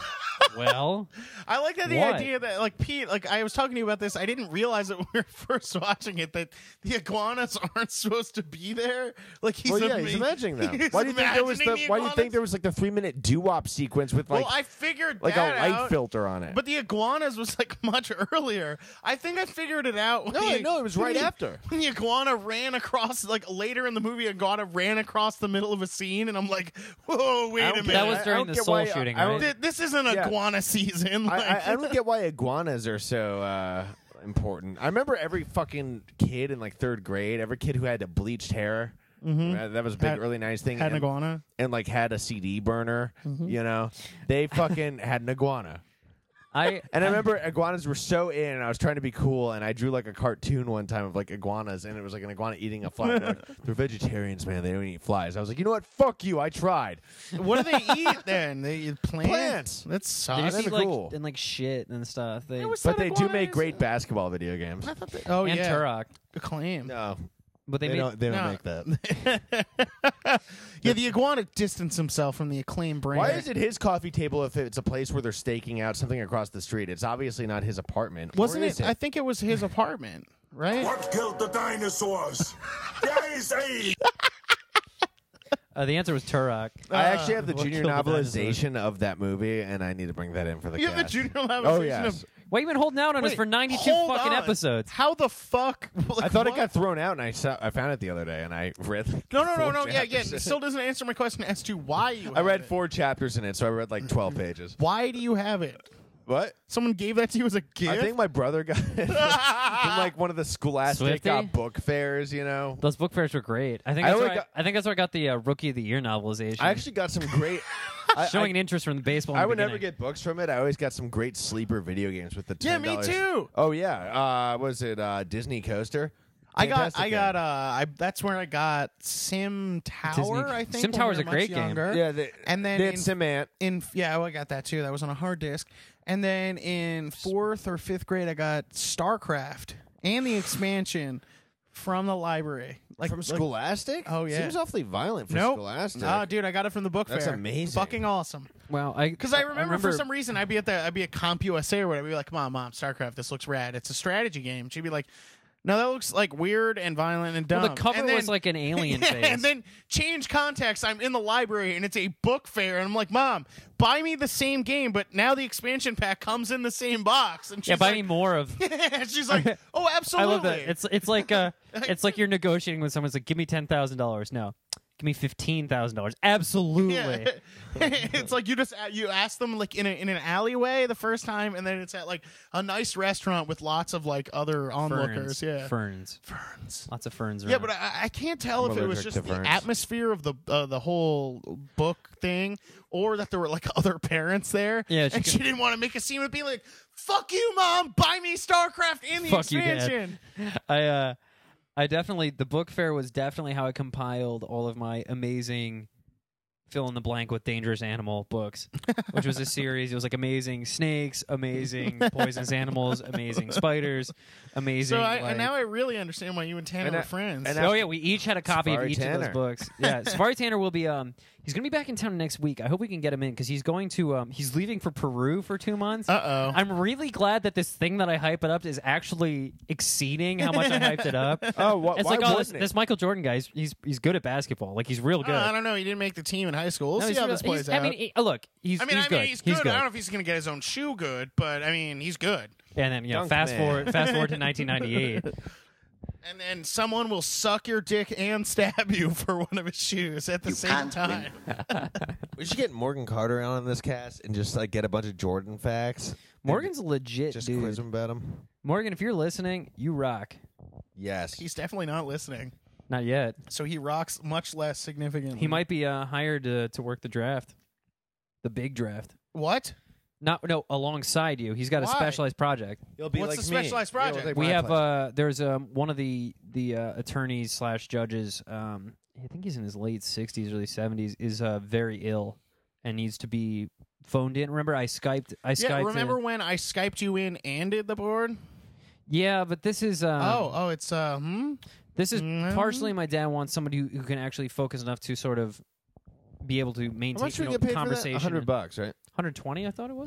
[SPEAKER 4] Well,
[SPEAKER 3] I like that the
[SPEAKER 4] What?
[SPEAKER 3] idea that, like, Pete, like, I was talking to you about this. I didn't realize it when we were first watching it that the iguanas aren't supposed to be there. Like, he's,
[SPEAKER 1] Well, yeah, he's imagining them.
[SPEAKER 3] he's
[SPEAKER 1] Why do you think there was
[SPEAKER 3] imagining
[SPEAKER 1] Why do you think there
[SPEAKER 3] iguanas?
[SPEAKER 1] was like the 3-minute doo-wop sequence with like
[SPEAKER 3] Well, I figured
[SPEAKER 1] like a
[SPEAKER 3] that
[SPEAKER 1] light
[SPEAKER 3] out,
[SPEAKER 1] filter on it?
[SPEAKER 3] but the iguanas was like much earlier. I think I figured it out. when
[SPEAKER 1] No, it was right
[SPEAKER 3] when
[SPEAKER 1] after.
[SPEAKER 3] When the iguana ran across, like later in the movie, iguana ran across the middle of a scene, and I'm like, whoa, wait a minute.
[SPEAKER 4] that was
[SPEAKER 1] I
[SPEAKER 4] during
[SPEAKER 1] don't
[SPEAKER 4] the
[SPEAKER 1] get
[SPEAKER 4] soul
[SPEAKER 1] why-
[SPEAKER 4] shooting,
[SPEAKER 1] I don't-
[SPEAKER 4] right?
[SPEAKER 3] This isn't
[SPEAKER 1] Yeah.
[SPEAKER 3] iguana season. Like,
[SPEAKER 1] I don't get why iguanas are so important. I remember every fucking kid in like 3rd grade, every kid who had a bleached hair. That was a big
[SPEAKER 3] Had-
[SPEAKER 1] early 90s thing.
[SPEAKER 3] had an
[SPEAKER 1] and,
[SPEAKER 3] iguana.
[SPEAKER 1] and like had a CD burner. You know, they fucking had an iguana. And I remember iguanas were so in, and I was trying to be cool, and I drew like a cartoon one time of like iguanas, and it was like an iguana eating a fly. They're vegetarians, man. They don't eat flies. I was like, you know what? Fuck you. I tried.
[SPEAKER 3] What do they eat then? They eat plants.
[SPEAKER 1] Plants.
[SPEAKER 3] That's
[SPEAKER 4] They
[SPEAKER 3] sauce.
[SPEAKER 4] just
[SPEAKER 1] that's
[SPEAKER 4] eat like
[SPEAKER 1] cool.
[SPEAKER 4] and like shit and stuff. They
[SPEAKER 1] But they do make great basketball video games.
[SPEAKER 3] Oh
[SPEAKER 4] and
[SPEAKER 3] yeah,
[SPEAKER 4] Turok.
[SPEAKER 3] Acclaim.
[SPEAKER 1] No,
[SPEAKER 4] But they
[SPEAKER 1] they
[SPEAKER 4] made
[SPEAKER 1] don't. They don't
[SPEAKER 3] No.
[SPEAKER 1] make that.
[SPEAKER 3] Yeah, the iguana distanced himself from the Acclaim brand.
[SPEAKER 1] Why is it his coffee table if it's a place where they're staking out something across the street? It's obviously not his apartment.
[SPEAKER 3] Wasn't
[SPEAKER 1] Or
[SPEAKER 3] it?
[SPEAKER 1] is
[SPEAKER 3] I think it was his apartment, right?
[SPEAKER 6] What killed the dinosaurs? Guys, hey!
[SPEAKER 4] the answer was Turok.
[SPEAKER 1] I actually have the
[SPEAKER 4] What
[SPEAKER 1] junior
[SPEAKER 4] killed the
[SPEAKER 1] novelization of that movie, and I need to bring that in for the
[SPEAKER 3] You have the
[SPEAKER 1] cast.
[SPEAKER 3] junior novelization
[SPEAKER 1] Oh yes.
[SPEAKER 3] of.
[SPEAKER 4] Why you been holding out on us
[SPEAKER 3] Wait,
[SPEAKER 4] for 92
[SPEAKER 3] hold
[SPEAKER 4] fucking
[SPEAKER 3] on.
[SPEAKER 4] episodes?
[SPEAKER 3] How the fuck?
[SPEAKER 1] I thought it
[SPEAKER 3] what?
[SPEAKER 1] got thrown out, and I found it the other day, and I read. Like
[SPEAKER 3] No.
[SPEAKER 1] 4
[SPEAKER 3] Yeah.
[SPEAKER 1] chapters.
[SPEAKER 3] It still doesn't answer my question as to why you.
[SPEAKER 1] I
[SPEAKER 3] have
[SPEAKER 1] read
[SPEAKER 3] it.
[SPEAKER 1] 4 chapters in it, so I read like 12 pages.
[SPEAKER 3] Why do you have it?
[SPEAKER 1] What?
[SPEAKER 3] Someone gave that to you as a gift.
[SPEAKER 1] I think my brother got it from like one of the Scholastic
[SPEAKER 4] Swifty?
[SPEAKER 1] book fairs. You know,
[SPEAKER 4] Those book fairs were great. I think
[SPEAKER 1] I
[SPEAKER 4] that's
[SPEAKER 1] only
[SPEAKER 4] where
[SPEAKER 1] got-
[SPEAKER 4] I think that's where I got the Rookie of the Year novelization.
[SPEAKER 1] I actually got some great.
[SPEAKER 4] showing an interest from the baseball. in
[SPEAKER 1] I
[SPEAKER 4] the
[SPEAKER 1] would never
[SPEAKER 4] beginning.
[SPEAKER 1] get books from it. I always got some great sleeper video games with the $10.
[SPEAKER 3] Yeah, me too.
[SPEAKER 1] Oh yeah, was it Disney Coaster?
[SPEAKER 3] I got.
[SPEAKER 1] Fantastic game.
[SPEAKER 3] That's where I got Sim Tower.
[SPEAKER 4] Disney-
[SPEAKER 3] I think
[SPEAKER 4] Sim
[SPEAKER 3] when
[SPEAKER 4] Tower's
[SPEAKER 3] we
[SPEAKER 4] a
[SPEAKER 3] were
[SPEAKER 4] great
[SPEAKER 3] much
[SPEAKER 4] game.
[SPEAKER 3] younger.
[SPEAKER 1] Yeah,
[SPEAKER 3] And then
[SPEAKER 1] they had
[SPEAKER 3] in-
[SPEAKER 1] Simant.
[SPEAKER 3] I got that too. That was on a hard disk. And then in 4th or 5th grade, I got StarCraft and the expansion from the library.
[SPEAKER 1] From Scholastic?
[SPEAKER 3] Oh, yeah.
[SPEAKER 1] Seems awfully violent for
[SPEAKER 3] Nope.
[SPEAKER 1] Scholastic.
[SPEAKER 3] Oh, dude, I got it from the book
[SPEAKER 1] That's
[SPEAKER 3] fair.
[SPEAKER 1] amazing.
[SPEAKER 3] Fucking awesome.
[SPEAKER 4] Well,
[SPEAKER 3] Because I remember for some reason I'd be at CompUSA or whatever. I'd be like, "Come on, Mom, StarCraft. This looks rad. It's a strategy game." She'd be like, "No, that looks like weird and violent and dumb."
[SPEAKER 4] Well, the cover
[SPEAKER 3] And then-
[SPEAKER 4] was like an alien face.
[SPEAKER 3] And then change context. I'm in the library and it's a book fair, and I'm like, "Mom, buy me the same game, but now the expansion pack comes in the same box." And she's
[SPEAKER 4] yeah, buy
[SPEAKER 3] like,
[SPEAKER 4] me more of.
[SPEAKER 3] she's like, "Oh,
[SPEAKER 4] I
[SPEAKER 3] absolutely."
[SPEAKER 4] love that. It's like you're negotiating with someone. It's like, give me $10,000. No, give me $15,000. Absolutely.
[SPEAKER 3] Yeah. It's like you ask them like in an alleyway the first time, and then it's at like a nice restaurant with lots of like other onlookers. Yeah,
[SPEAKER 4] ferns. Lots of ferns. Around.
[SPEAKER 3] Yeah, but I can't tell
[SPEAKER 1] I'm
[SPEAKER 3] if it was
[SPEAKER 1] allergic
[SPEAKER 3] just
[SPEAKER 1] to
[SPEAKER 3] the
[SPEAKER 1] ferns.
[SPEAKER 3] atmosphere of the whole book thing, or that there were like other parents there.
[SPEAKER 4] Yeah,
[SPEAKER 3] and she didn't want to make a scene with being like, "Fuck you, Mom! Buy me StarCraft and the
[SPEAKER 4] Fuck you, Dad."
[SPEAKER 3] expansion."
[SPEAKER 4] I definitely, the book fair was definitely how I compiled all of my amazing fill in the blank with dangerous animal books, which was a series. It was like amazing snakes, amazing poisonous animals, amazing spiders, amazing.
[SPEAKER 3] So
[SPEAKER 4] like-
[SPEAKER 3] now I really understand why you and Tanner
[SPEAKER 1] And
[SPEAKER 3] were
[SPEAKER 1] I-
[SPEAKER 3] friends.
[SPEAKER 1] and
[SPEAKER 4] Oh yeah, we each had a copy
[SPEAKER 1] Safari
[SPEAKER 4] of each of
[SPEAKER 1] Tanner.
[SPEAKER 4] those books. Yeah, Safari Tanner will be he's gonna be back in town next week. I hope we can get him in because he's going to he's leaving for Peru for 2 months.
[SPEAKER 3] Uh-oh.
[SPEAKER 4] I'm really glad that this thing that I hype it up is actually exceeding how much I hyped it up.
[SPEAKER 1] Oh,
[SPEAKER 4] It's
[SPEAKER 1] why
[SPEAKER 4] like, oh,
[SPEAKER 1] wouldn't it?
[SPEAKER 4] this Michael Jordan guy, he's good at basketball. Like he's real good.
[SPEAKER 3] I don't know. He didn't make the team in high school. We'll
[SPEAKER 4] No,
[SPEAKER 3] see
[SPEAKER 4] he's
[SPEAKER 3] how
[SPEAKER 4] real-
[SPEAKER 3] this plays
[SPEAKER 4] he's-
[SPEAKER 3] out.
[SPEAKER 4] I mean, look, he's good.
[SPEAKER 3] he's good.
[SPEAKER 4] He's
[SPEAKER 3] I don't know if he's going to get his own shoe good, but I mean, he's good.
[SPEAKER 4] And then
[SPEAKER 1] Dunk
[SPEAKER 4] fast
[SPEAKER 1] man.
[SPEAKER 4] forward to 1998.
[SPEAKER 3] And then someone will suck your dick and stab you for one of his shoes at the same time.
[SPEAKER 1] We should get Morgan Carter on this cast and just like get a bunch of Jordan facts.
[SPEAKER 4] Morgan's a legit
[SPEAKER 1] Just
[SPEAKER 4] dude.
[SPEAKER 1] quiz him about him.
[SPEAKER 4] Morgan, if you're listening, you rock.
[SPEAKER 1] Yes.
[SPEAKER 3] He's definitely not listening.
[SPEAKER 4] Not yet.
[SPEAKER 3] So he rocks much less significantly.
[SPEAKER 4] He might be hired to work the draft, the big draft.
[SPEAKER 3] What?
[SPEAKER 4] No, alongside you. He's got a
[SPEAKER 3] Why?
[SPEAKER 4] specialized project.
[SPEAKER 1] He'll be
[SPEAKER 3] What's
[SPEAKER 1] like
[SPEAKER 3] the
[SPEAKER 1] me.
[SPEAKER 3] specialized
[SPEAKER 1] He'll
[SPEAKER 3] project?
[SPEAKER 1] take
[SPEAKER 4] We
[SPEAKER 1] my
[SPEAKER 4] have
[SPEAKER 1] place.
[SPEAKER 4] there's one of the attorneys / judges. I think he's in his late 60s, early 70s. Is very ill and needs to be phoned in. Remember, I Skyped.
[SPEAKER 3] Yeah, remember when I Skyped you in and did the board?
[SPEAKER 4] Yeah, but this is
[SPEAKER 3] It's
[SPEAKER 4] this is
[SPEAKER 3] Mm.
[SPEAKER 4] partially my dad wants somebody who can actually focus enough to sort of be able to
[SPEAKER 1] How
[SPEAKER 4] maintain
[SPEAKER 1] much do we
[SPEAKER 4] you know,
[SPEAKER 1] get paid for that?
[SPEAKER 4] conversation.
[SPEAKER 1] $100, right?
[SPEAKER 4] 120, I thought it was.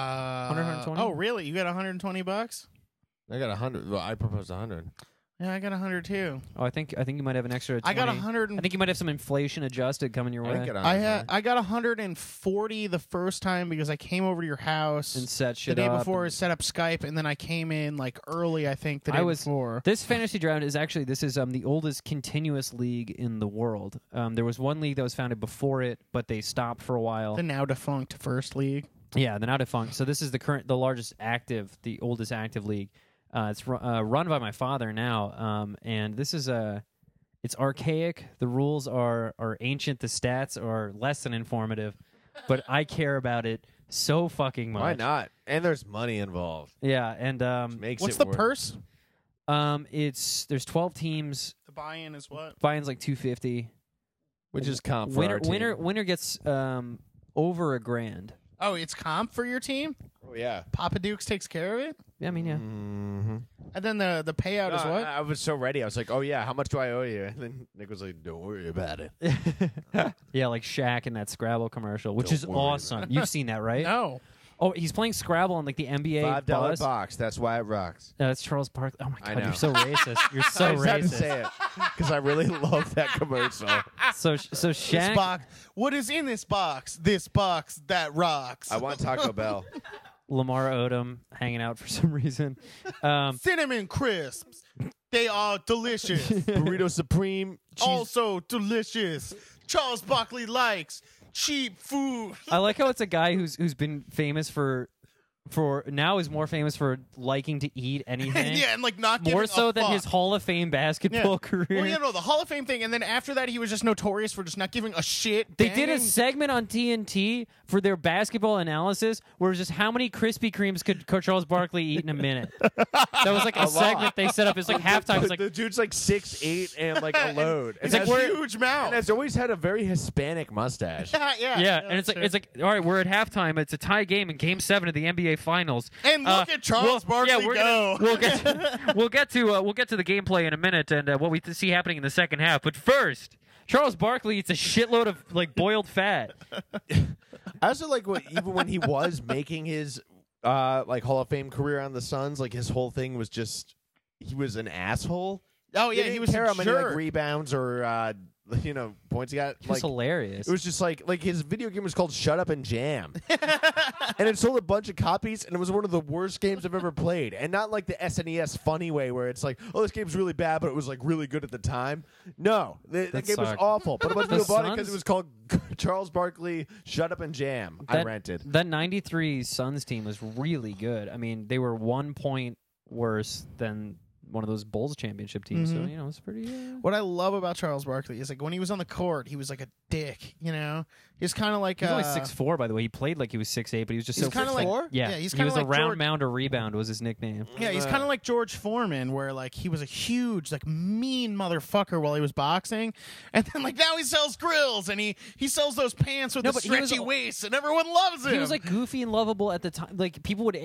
[SPEAKER 3] 120. Oh, really? You got $120?
[SPEAKER 1] I got 100. Well, I proposed 100.
[SPEAKER 3] Yeah, I got 100 too.
[SPEAKER 4] Oh, I think you might have an extra. 20.
[SPEAKER 3] I got 100.
[SPEAKER 4] I think you might have some inflation adjusted coming your
[SPEAKER 1] I
[SPEAKER 4] way.
[SPEAKER 1] didn't get 100.
[SPEAKER 3] I had I got 140 the first time because I came over to your house
[SPEAKER 4] and set
[SPEAKER 3] the
[SPEAKER 4] shit
[SPEAKER 3] day
[SPEAKER 4] up.
[SPEAKER 3] before.
[SPEAKER 4] and-
[SPEAKER 3] Set up Skype, and then I came in like early. I think the day before.
[SPEAKER 4] This fantasy draft is actually the oldest continuous league in the world. There was one league that was founded before it, but they stopped for a while.
[SPEAKER 3] The now defunct First League.
[SPEAKER 4] Yeah, the now defunct. So this is the largest active, the oldest active league. It's run by my father now, and this is it's archaic. The rules are ancient. The stats are less than informative. but I care about it so fucking much.
[SPEAKER 1] Why not? And there's money involved.
[SPEAKER 4] Yeah, and
[SPEAKER 1] Makes
[SPEAKER 3] What's
[SPEAKER 1] it
[SPEAKER 3] the
[SPEAKER 1] work.
[SPEAKER 3] purse?
[SPEAKER 4] there's 12 teams.
[SPEAKER 3] The buy-in is what?
[SPEAKER 4] Buy-in's like $250.
[SPEAKER 1] Which is comp for our team.
[SPEAKER 4] Winner gets over $1,000.
[SPEAKER 3] Oh, it's comp for your team?
[SPEAKER 1] Oh, yeah.
[SPEAKER 3] Papa Dukes takes care of it?
[SPEAKER 4] Yeah, I mean, yeah.
[SPEAKER 1] Mm-hmm.
[SPEAKER 3] And then the payout is what?
[SPEAKER 1] I was so ready. I was like, oh, yeah, how much do I owe you? And then Nick was like, don't worry about it.
[SPEAKER 4] Yeah, like Shaq in that Scrabble commercial, which
[SPEAKER 1] Don't
[SPEAKER 4] is
[SPEAKER 1] worry
[SPEAKER 4] awesome. You've seen that, right?
[SPEAKER 3] No.
[SPEAKER 4] Oh, he's playing Scrabble on like the NBA
[SPEAKER 1] $5
[SPEAKER 4] bus.
[SPEAKER 1] box. That's why it rocks.
[SPEAKER 4] That's Charles Barkley. Oh my
[SPEAKER 1] I
[SPEAKER 4] god,
[SPEAKER 1] know.
[SPEAKER 4] you're so racist. You're so
[SPEAKER 1] I just had to
[SPEAKER 4] racist.
[SPEAKER 1] say it because I really love that commercial.
[SPEAKER 4] So
[SPEAKER 3] This
[SPEAKER 4] Shaq.
[SPEAKER 3] box. What is in this box? This box that rocks.
[SPEAKER 1] I want Taco Bell.
[SPEAKER 4] Lamar Odom hanging out for some reason.
[SPEAKER 3] Cinnamon crisps. They are delicious.
[SPEAKER 1] Burrito Supreme. Cheese.
[SPEAKER 3] Also delicious. Charles Barkley likes cheap food.
[SPEAKER 4] I like how it's a guy who's been famous for now is more famous for liking to eat anything.
[SPEAKER 3] Yeah, and like not giving
[SPEAKER 4] more
[SPEAKER 3] a
[SPEAKER 4] so than
[SPEAKER 3] fuck.
[SPEAKER 4] his Hall of Fame basketball career.
[SPEAKER 3] Well, you know, the Hall of Fame thing, and then after that, he was just notorious for just not giving a shit.
[SPEAKER 4] They did a
[SPEAKER 3] banging.
[SPEAKER 4] segment on TNT for their basketball analysis where it was just how many Krispy Kremes could Charles Barkley eat in a minute. That was like a segment they set up. It's like halftime. It's like
[SPEAKER 1] the dude's like 6'8" and like a load.
[SPEAKER 3] It's
[SPEAKER 1] and
[SPEAKER 3] like
[SPEAKER 1] has-
[SPEAKER 3] huge mouth.
[SPEAKER 1] and has always had a very Hispanic mustache.
[SPEAKER 3] yeah,
[SPEAKER 4] and it's like all right, we're at halftime. It's a tie game in Game 7 of the NBA Finals.
[SPEAKER 3] And look at Charles Barkley go.
[SPEAKER 4] We'll get to the gameplay in a minute and what we see happening in the second half. But first, Charles Barkley eats a shitload of like boiled fat.
[SPEAKER 1] I also like what even when he was making his like Hall of Fame career on the Suns, like his whole thing was just he was an asshole.
[SPEAKER 3] Oh yeah,
[SPEAKER 1] didn't
[SPEAKER 3] he was
[SPEAKER 1] care
[SPEAKER 3] a
[SPEAKER 1] how many like
[SPEAKER 3] jerk.
[SPEAKER 1] rebounds or points he got.
[SPEAKER 4] It was
[SPEAKER 1] Like
[SPEAKER 4] hilarious.
[SPEAKER 1] it was just like his video game was called Shut Up and Jam, and it sold a bunch of copies, and it was one of the worst games I've ever played, and not like the SNES funny way where it's like, oh, this game's really bad, but it was like really good at the time. No, that game was
[SPEAKER 4] sucked.
[SPEAKER 1] awful, but a bunch of
[SPEAKER 4] The
[SPEAKER 1] people bought it because
[SPEAKER 4] Suns-
[SPEAKER 1] it was called Charles Barkley Shut Up and Jam. I rented.
[SPEAKER 4] That 93 Suns team was really good. I mean, they were 1 point worse than one of those Bulls championship teams. So, you know, it's pretty...
[SPEAKER 3] What I love about Charles Barkley is like when he was on the court, he was like a dick. You know, he was kind of like
[SPEAKER 4] He was only 6'4", by the way. He played like he was 6'8", but he was just
[SPEAKER 3] He's
[SPEAKER 4] so...
[SPEAKER 3] kinda like-
[SPEAKER 4] Yeah,
[SPEAKER 3] yeah, he's
[SPEAKER 4] he
[SPEAKER 3] kinda
[SPEAKER 4] was a
[SPEAKER 3] like
[SPEAKER 4] round
[SPEAKER 3] George-
[SPEAKER 4] mound or rebound was his nickname.
[SPEAKER 3] Yeah, he's kind of like George Foreman, where like he was a huge, like mean motherfucker while he was boxing, and then like now he sells grills and he sells those pants with
[SPEAKER 4] No,
[SPEAKER 3] the
[SPEAKER 4] but he was
[SPEAKER 3] stretchy
[SPEAKER 4] al-
[SPEAKER 3] waist, and everyone loves him.
[SPEAKER 4] He was like goofy and lovable at the time. Like people would,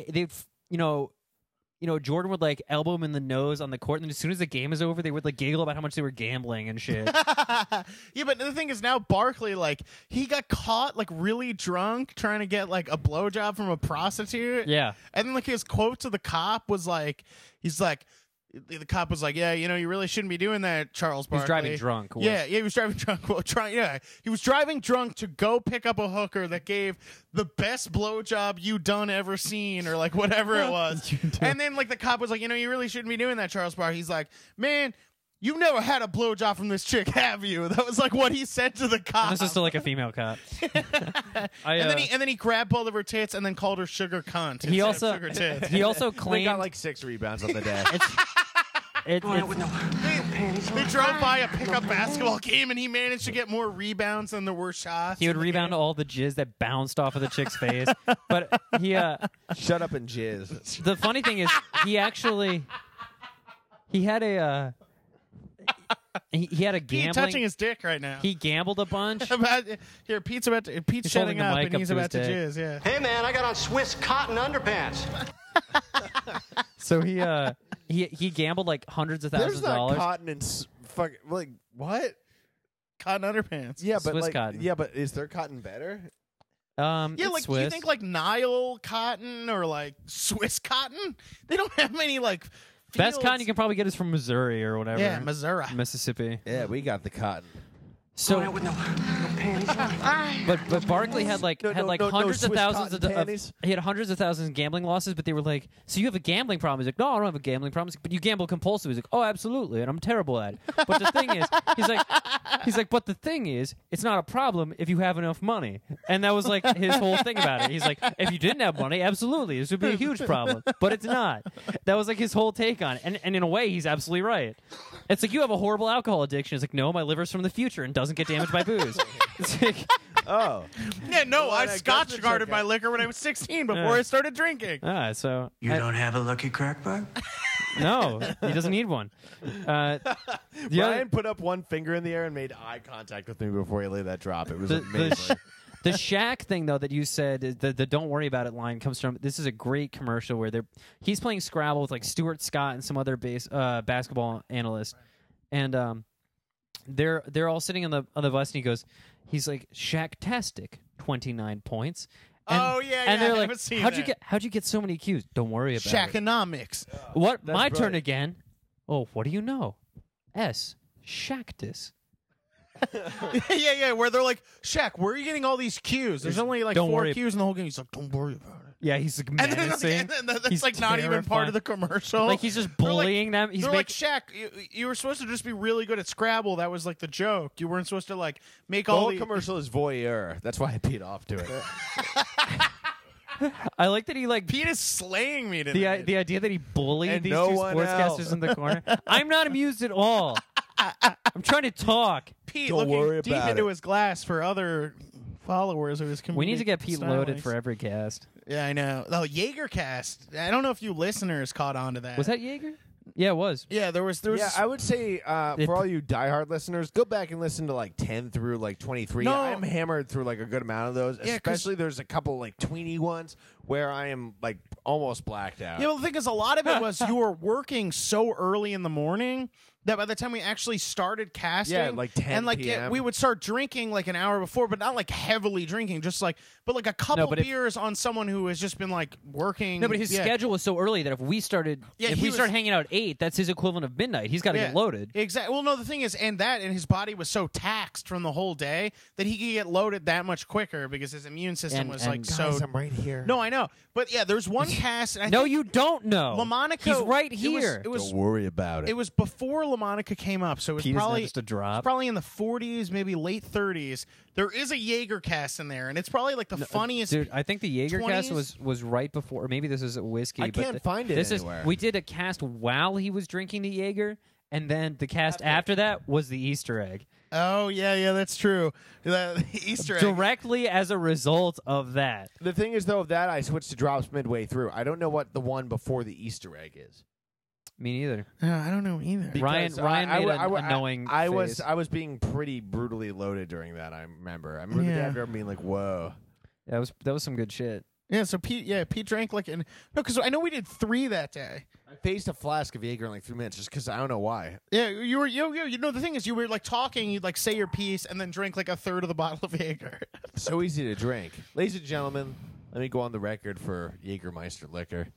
[SPEAKER 4] Jordan would like elbow him in the nose on the court, and then as soon as the game is over, they would like giggle about how much they were gambling and shit.
[SPEAKER 3] Yeah, but the thing is now Barkley, like he got caught like really drunk trying to get like a blowjob from a prostitute.
[SPEAKER 4] Yeah.
[SPEAKER 3] And then like his quote to the cop was like, he's like, the cop was like, yeah, you know, you really shouldn't be doing that, Charles Barkley.
[SPEAKER 4] was driving drunk, was-
[SPEAKER 3] Yeah, he was driving drunk. Well, he was driving drunk to go pick up a hooker that gave the best blowjob you done ever seen, or like whatever it was. And then like the cop was like, you know, you really shouldn't be doing that, Charles Barkley. He's like, man, you've never had a blowjob from this chick, have you? That was like what he said to the cop.
[SPEAKER 4] This is still like a female cop.
[SPEAKER 3] And then he grabbed both of her tits and then called her sugar cunt.
[SPEAKER 4] He
[SPEAKER 3] instead of
[SPEAKER 4] also
[SPEAKER 3] sugar tits.
[SPEAKER 4] he also
[SPEAKER 1] They
[SPEAKER 4] claimed
[SPEAKER 1] got like 6 rebounds on the day.
[SPEAKER 3] They drove by a pickup basketball game and he managed to get more rebounds than there were shots.
[SPEAKER 4] he would
[SPEAKER 3] in the
[SPEAKER 4] rebound
[SPEAKER 3] game.
[SPEAKER 4] all the jizz that bounced off of the chick's face. But
[SPEAKER 1] Shut up and jizz.
[SPEAKER 4] the funny thing is he had a he had a
[SPEAKER 3] Pete
[SPEAKER 4] gambling.
[SPEAKER 3] touching his dick right now.
[SPEAKER 4] He gambled a bunch.
[SPEAKER 3] Pete's
[SPEAKER 4] He's
[SPEAKER 3] shutting
[SPEAKER 4] holding the
[SPEAKER 3] up
[SPEAKER 4] mic
[SPEAKER 3] and
[SPEAKER 4] up
[SPEAKER 3] he's
[SPEAKER 4] to his
[SPEAKER 3] about to
[SPEAKER 4] dick.
[SPEAKER 3] jizz. Yeah.
[SPEAKER 8] Hey, man, I got on Swiss cotton underpants.
[SPEAKER 4] So he gambled like hundreds of
[SPEAKER 1] There's
[SPEAKER 4] thousands of
[SPEAKER 1] not
[SPEAKER 4] dollars.
[SPEAKER 1] cotton and fuck like what?
[SPEAKER 3] Cotton underpants.
[SPEAKER 1] Yeah, but
[SPEAKER 4] Swiss
[SPEAKER 1] like
[SPEAKER 4] cotton.
[SPEAKER 1] yeah, but is their cotton better?
[SPEAKER 3] Yeah,
[SPEAKER 4] it's
[SPEAKER 3] like
[SPEAKER 4] Swiss.
[SPEAKER 3] you think like Nile cotton or like Swiss cotton? They don't have many like
[SPEAKER 4] Best
[SPEAKER 3] fields.
[SPEAKER 4] cotton you can probably get is from Missouri or whatever.
[SPEAKER 3] Yeah, Missouri.
[SPEAKER 4] Mississippi.
[SPEAKER 1] Yeah, we got the cotton.
[SPEAKER 4] So,
[SPEAKER 8] With no panties on.
[SPEAKER 4] but Barkley had like
[SPEAKER 1] No,
[SPEAKER 4] hundreds of
[SPEAKER 1] Swiss
[SPEAKER 4] thousands
[SPEAKER 1] cotton
[SPEAKER 4] of
[SPEAKER 1] panties.
[SPEAKER 4] he had hundreds of thousands of gambling losses. But they were like, so you have a gambling problem? He's like, no, I don't have a gambling problem. He's like, but you gamble compulsively. He's like, oh, absolutely, and I'm terrible at it. But the thing is, he's like, but the thing is, it's not a problem if you have enough money. And that was like his whole thing about it. He's like, if you didn't have money, absolutely, this would be a huge problem. But it's not. That was like his whole take on it. And in a way, he's absolutely right. It's like you have a horrible alcohol addiction. It's like, no, my liver's from the future and doesn't doesn't get damaged by booze. It's like,
[SPEAKER 1] Oh,
[SPEAKER 3] Yeah, no,
[SPEAKER 1] Well,
[SPEAKER 3] I
[SPEAKER 1] I guess
[SPEAKER 3] Scotch
[SPEAKER 1] it's
[SPEAKER 3] guarded
[SPEAKER 1] okay.
[SPEAKER 3] my liquor when I was 16 before
[SPEAKER 4] Yeah.
[SPEAKER 3] I started drinking.
[SPEAKER 4] so
[SPEAKER 8] You don't have a lucky crack pipe?
[SPEAKER 4] no, he doesn't need one. The
[SPEAKER 1] Ryan
[SPEAKER 4] other,
[SPEAKER 1] put up one finger in the air and made eye contact with me before he laid that drop. It was
[SPEAKER 4] the,
[SPEAKER 1] amazing.
[SPEAKER 4] the Shaq thing though that you said, the "Don't worry about it" line comes from. This is a great commercial where he's playing Scrabble with like Stuart Scott and some other basketball analyst, and they're all sitting on the bus, and he goes, he's like, Shaq-tastic, 29 points. And,
[SPEAKER 3] Oh, yeah,
[SPEAKER 4] and
[SPEAKER 3] yeah,
[SPEAKER 4] they're
[SPEAKER 3] I
[SPEAKER 4] like,
[SPEAKER 3] haven't seen
[SPEAKER 4] how'd you get so many cues? Don't worry about it.
[SPEAKER 3] Shaqonomics.
[SPEAKER 4] What?
[SPEAKER 1] That's
[SPEAKER 4] My turn
[SPEAKER 1] brilliant.
[SPEAKER 4] again. Oh, what do you know? Shaqtus.
[SPEAKER 3] yeah, where they're like, Shaq, where are you getting all these cues? There's only like
[SPEAKER 4] Don't
[SPEAKER 3] 4
[SPEAKER 4] worry.
[SPEAKER 3] cues in the whole game. He's like, don't worry about it.
[SPEAKER 4] Yeah, he's like
[SPEAKER 3] And then,
[SPEAKER 4] menacing.
[SPEAKER 3] and then that's
[SPEAKER 4] He's
[SPEAKER 3] like not even part of the commercial.
[SPEAKER 4] Like he's just
[SPEAKER 3] They're like-
[SPEAKER 4] bullying them. He's
[SPEAKER 3] They're
[SPEAKER 4] making.
[SPEAKER 3] like, Shaq, you were supposed to just be really good at Scrabble. That was like the joke. You weren't supposed to like make
[SPEAKER 1] The
[SPEAKER 3] all
[SPEAKER 1] whole
[SPEAKER 3] the
[SPEAKER 1] commercial is voyeur. That's why I peed off to it.
[SPEAKER 4] I like that he like
[SPEAKER 3] Pete is slaying me today.
[SPEAKER 4] the idea that he bullied
[SPEAKER 1] And
[SPEAKER 4] these
[SPEAKER 1] no
[SPEAKER 4] two
[SPEAKER 1] one
[SPEAKER 4] sportscasters
[SPEAKER 1] else.
[SPEAKER 4] in the corner. I'm not amused at all. I'm trying to talk.
[SPEAKER 3] Pete
[SPEAKER 1] Don't
[SPEAKER 3] looking
[SPEAKER 1] worry
[SPEAKER 3] deep
[SPEAKER 1] about
[SPEAKER 3] into
[SPEAKER 1] it.
[SPEAKER 3] his glass for other followers of his community.
[SPEAKER 4] We need to get Pete loaded for every cast.
[SPEAKER 3] Yeah, I know. Oh, Jaegercast. I don't know if you listeners caught on to that.
[SPEAKER 4] Was that Jaeger? Yeah, it was.
[SPEAKER 3] Yeah, there was.
[SPEAKER 1] Yeah, I would say
[SPEAKER 4] It-
[SPEAKER 1] for all you diehard listeners, go back and listen to like 10 through like 23.
[SPEAKER 3] No.
[SPEAKER 1] I'm hammered through like a good amount of those.
[SPEAKER 3] Yeah, 'cause-
[SPEAKER 1] especially there's a couple like tweeny ones where I am like almost blacked out.
[SPEAKER 3] Yeah, well, the thing is, a lot of it was you were working so early in the morning that by the time we actually started casting,
[SPEAKER 1] Yeah, like 10
[SPEAKER 3] and like
[SPEAKER 1] PM.
[SPEAKER 3] we would start drinking like an hour before, but not like heavily drinking, just like like a couple
[SPEAKER 4] but if-
[SPEAKER 3] beers on someone who has just been like working.
[SPEAKER 4] No, but his
[SPEAKER 3] yeah.
[SPEAKER 4] schedule was so early that if we started,
[SPEAKER 3] Yeah,
[SPEAKER 4] if
[SPEAKER 3] he
[SPEAKER 4] we
[SPEAKER 3] was-
[SPEAKER 4] start hanging out at 8, that's his equivalent of midnight. He's got to get loaded.
[SPEAKER 3] Exactly. Well, no, the thing is, and his body was so taxed from the whole day that he could get loaded that much quicker because his immune system
[SPEAKER 4] And-
[SPEAKER 3] was
[SPEAKER 4] and
[SPEAKER 3] like
[SPEAKER 1] Guys,
[SPEAKER 3] so.
[SPEAKER 1] I'm right here.
[SPEAKER 3] No, I know, but yeah, there's one cast. And I
[SPEAKER 4] No,
[SPEAKER 3] think
[SPEAKER 4] you don't know.
[SPEAKER 3] LaMonica.
[SPEAKER 4] He's right
[SPEAKER 3] it was-
[SPEAKER 4] here.
[SPEAKER 3] It was
[SPEAKER 1] Don't worry about it.
[SPEAKER 3] It was before LaMonica came up, so it was
[SPEAKER 4] Pete, isn't that
[SPEAKER 3] probably
[SPEAKER 4] just a drop?
[SPEAKER 3] it was probably in the 40s, maybe late 30s. There is a Jaeger cast in there, and it's probably like the funniest.
[SPEAKER 4] Dude, I think the Jaeger cast
[SPEAKER 3] 20s?
[SPEAKER 4] was right before, or maybe this is a whiskey.
[SPEAKER 1] I
[SPEAKER 4] but
[SPEAKER 1] can't find it
[SPEAKER 4] this
[SPEAKER 1] anywhere.
[SPEAKER 4] We did a cast while he was drinking the Jaeger, and then the cast after that was the Easter egg.
[SPEAKER 3] Oh yeah, that's true. The Easter egg.
[SPEAKER 4] Directly as a result of that.
[SPEAKER 1] The thing is, though, of that I switched to drops midway through. I don't know what the one before the Easter egg is.
[SPEAKER 4] Me neither.
[SPEAKER 3] I don't know either.
[SPEAKER 4] Ryan
[SPEAKER 1] Because
[SPEAKER 4] made a knowing
[SPEAKER 1] I
[SPEAKER 4] face.
[SPEAKER 1] was being pretty brutally loaded during that. I remember the
[SPEAKER 3] Yeah.
[SPEAKER 1] day after being like, "Whoa."
[SPEAKER 4] That was some good shit.
[SPEAKER 3] Yeah, so Pete drank like no, because I know we did 3 that day.
[SPEAKER 1] I faced a flask of Jaeger in like 3 minutes just because I don't know why.
[SPEAKER 3] Yeah, you were you know the thing is you were like talking, you'd like say your piece and then drink like a third of the bottle of Jaeger.
[SPEAKER 1] So easy to drink. Ladies and gentlemen, let me go on the record for Jägermeister liquor.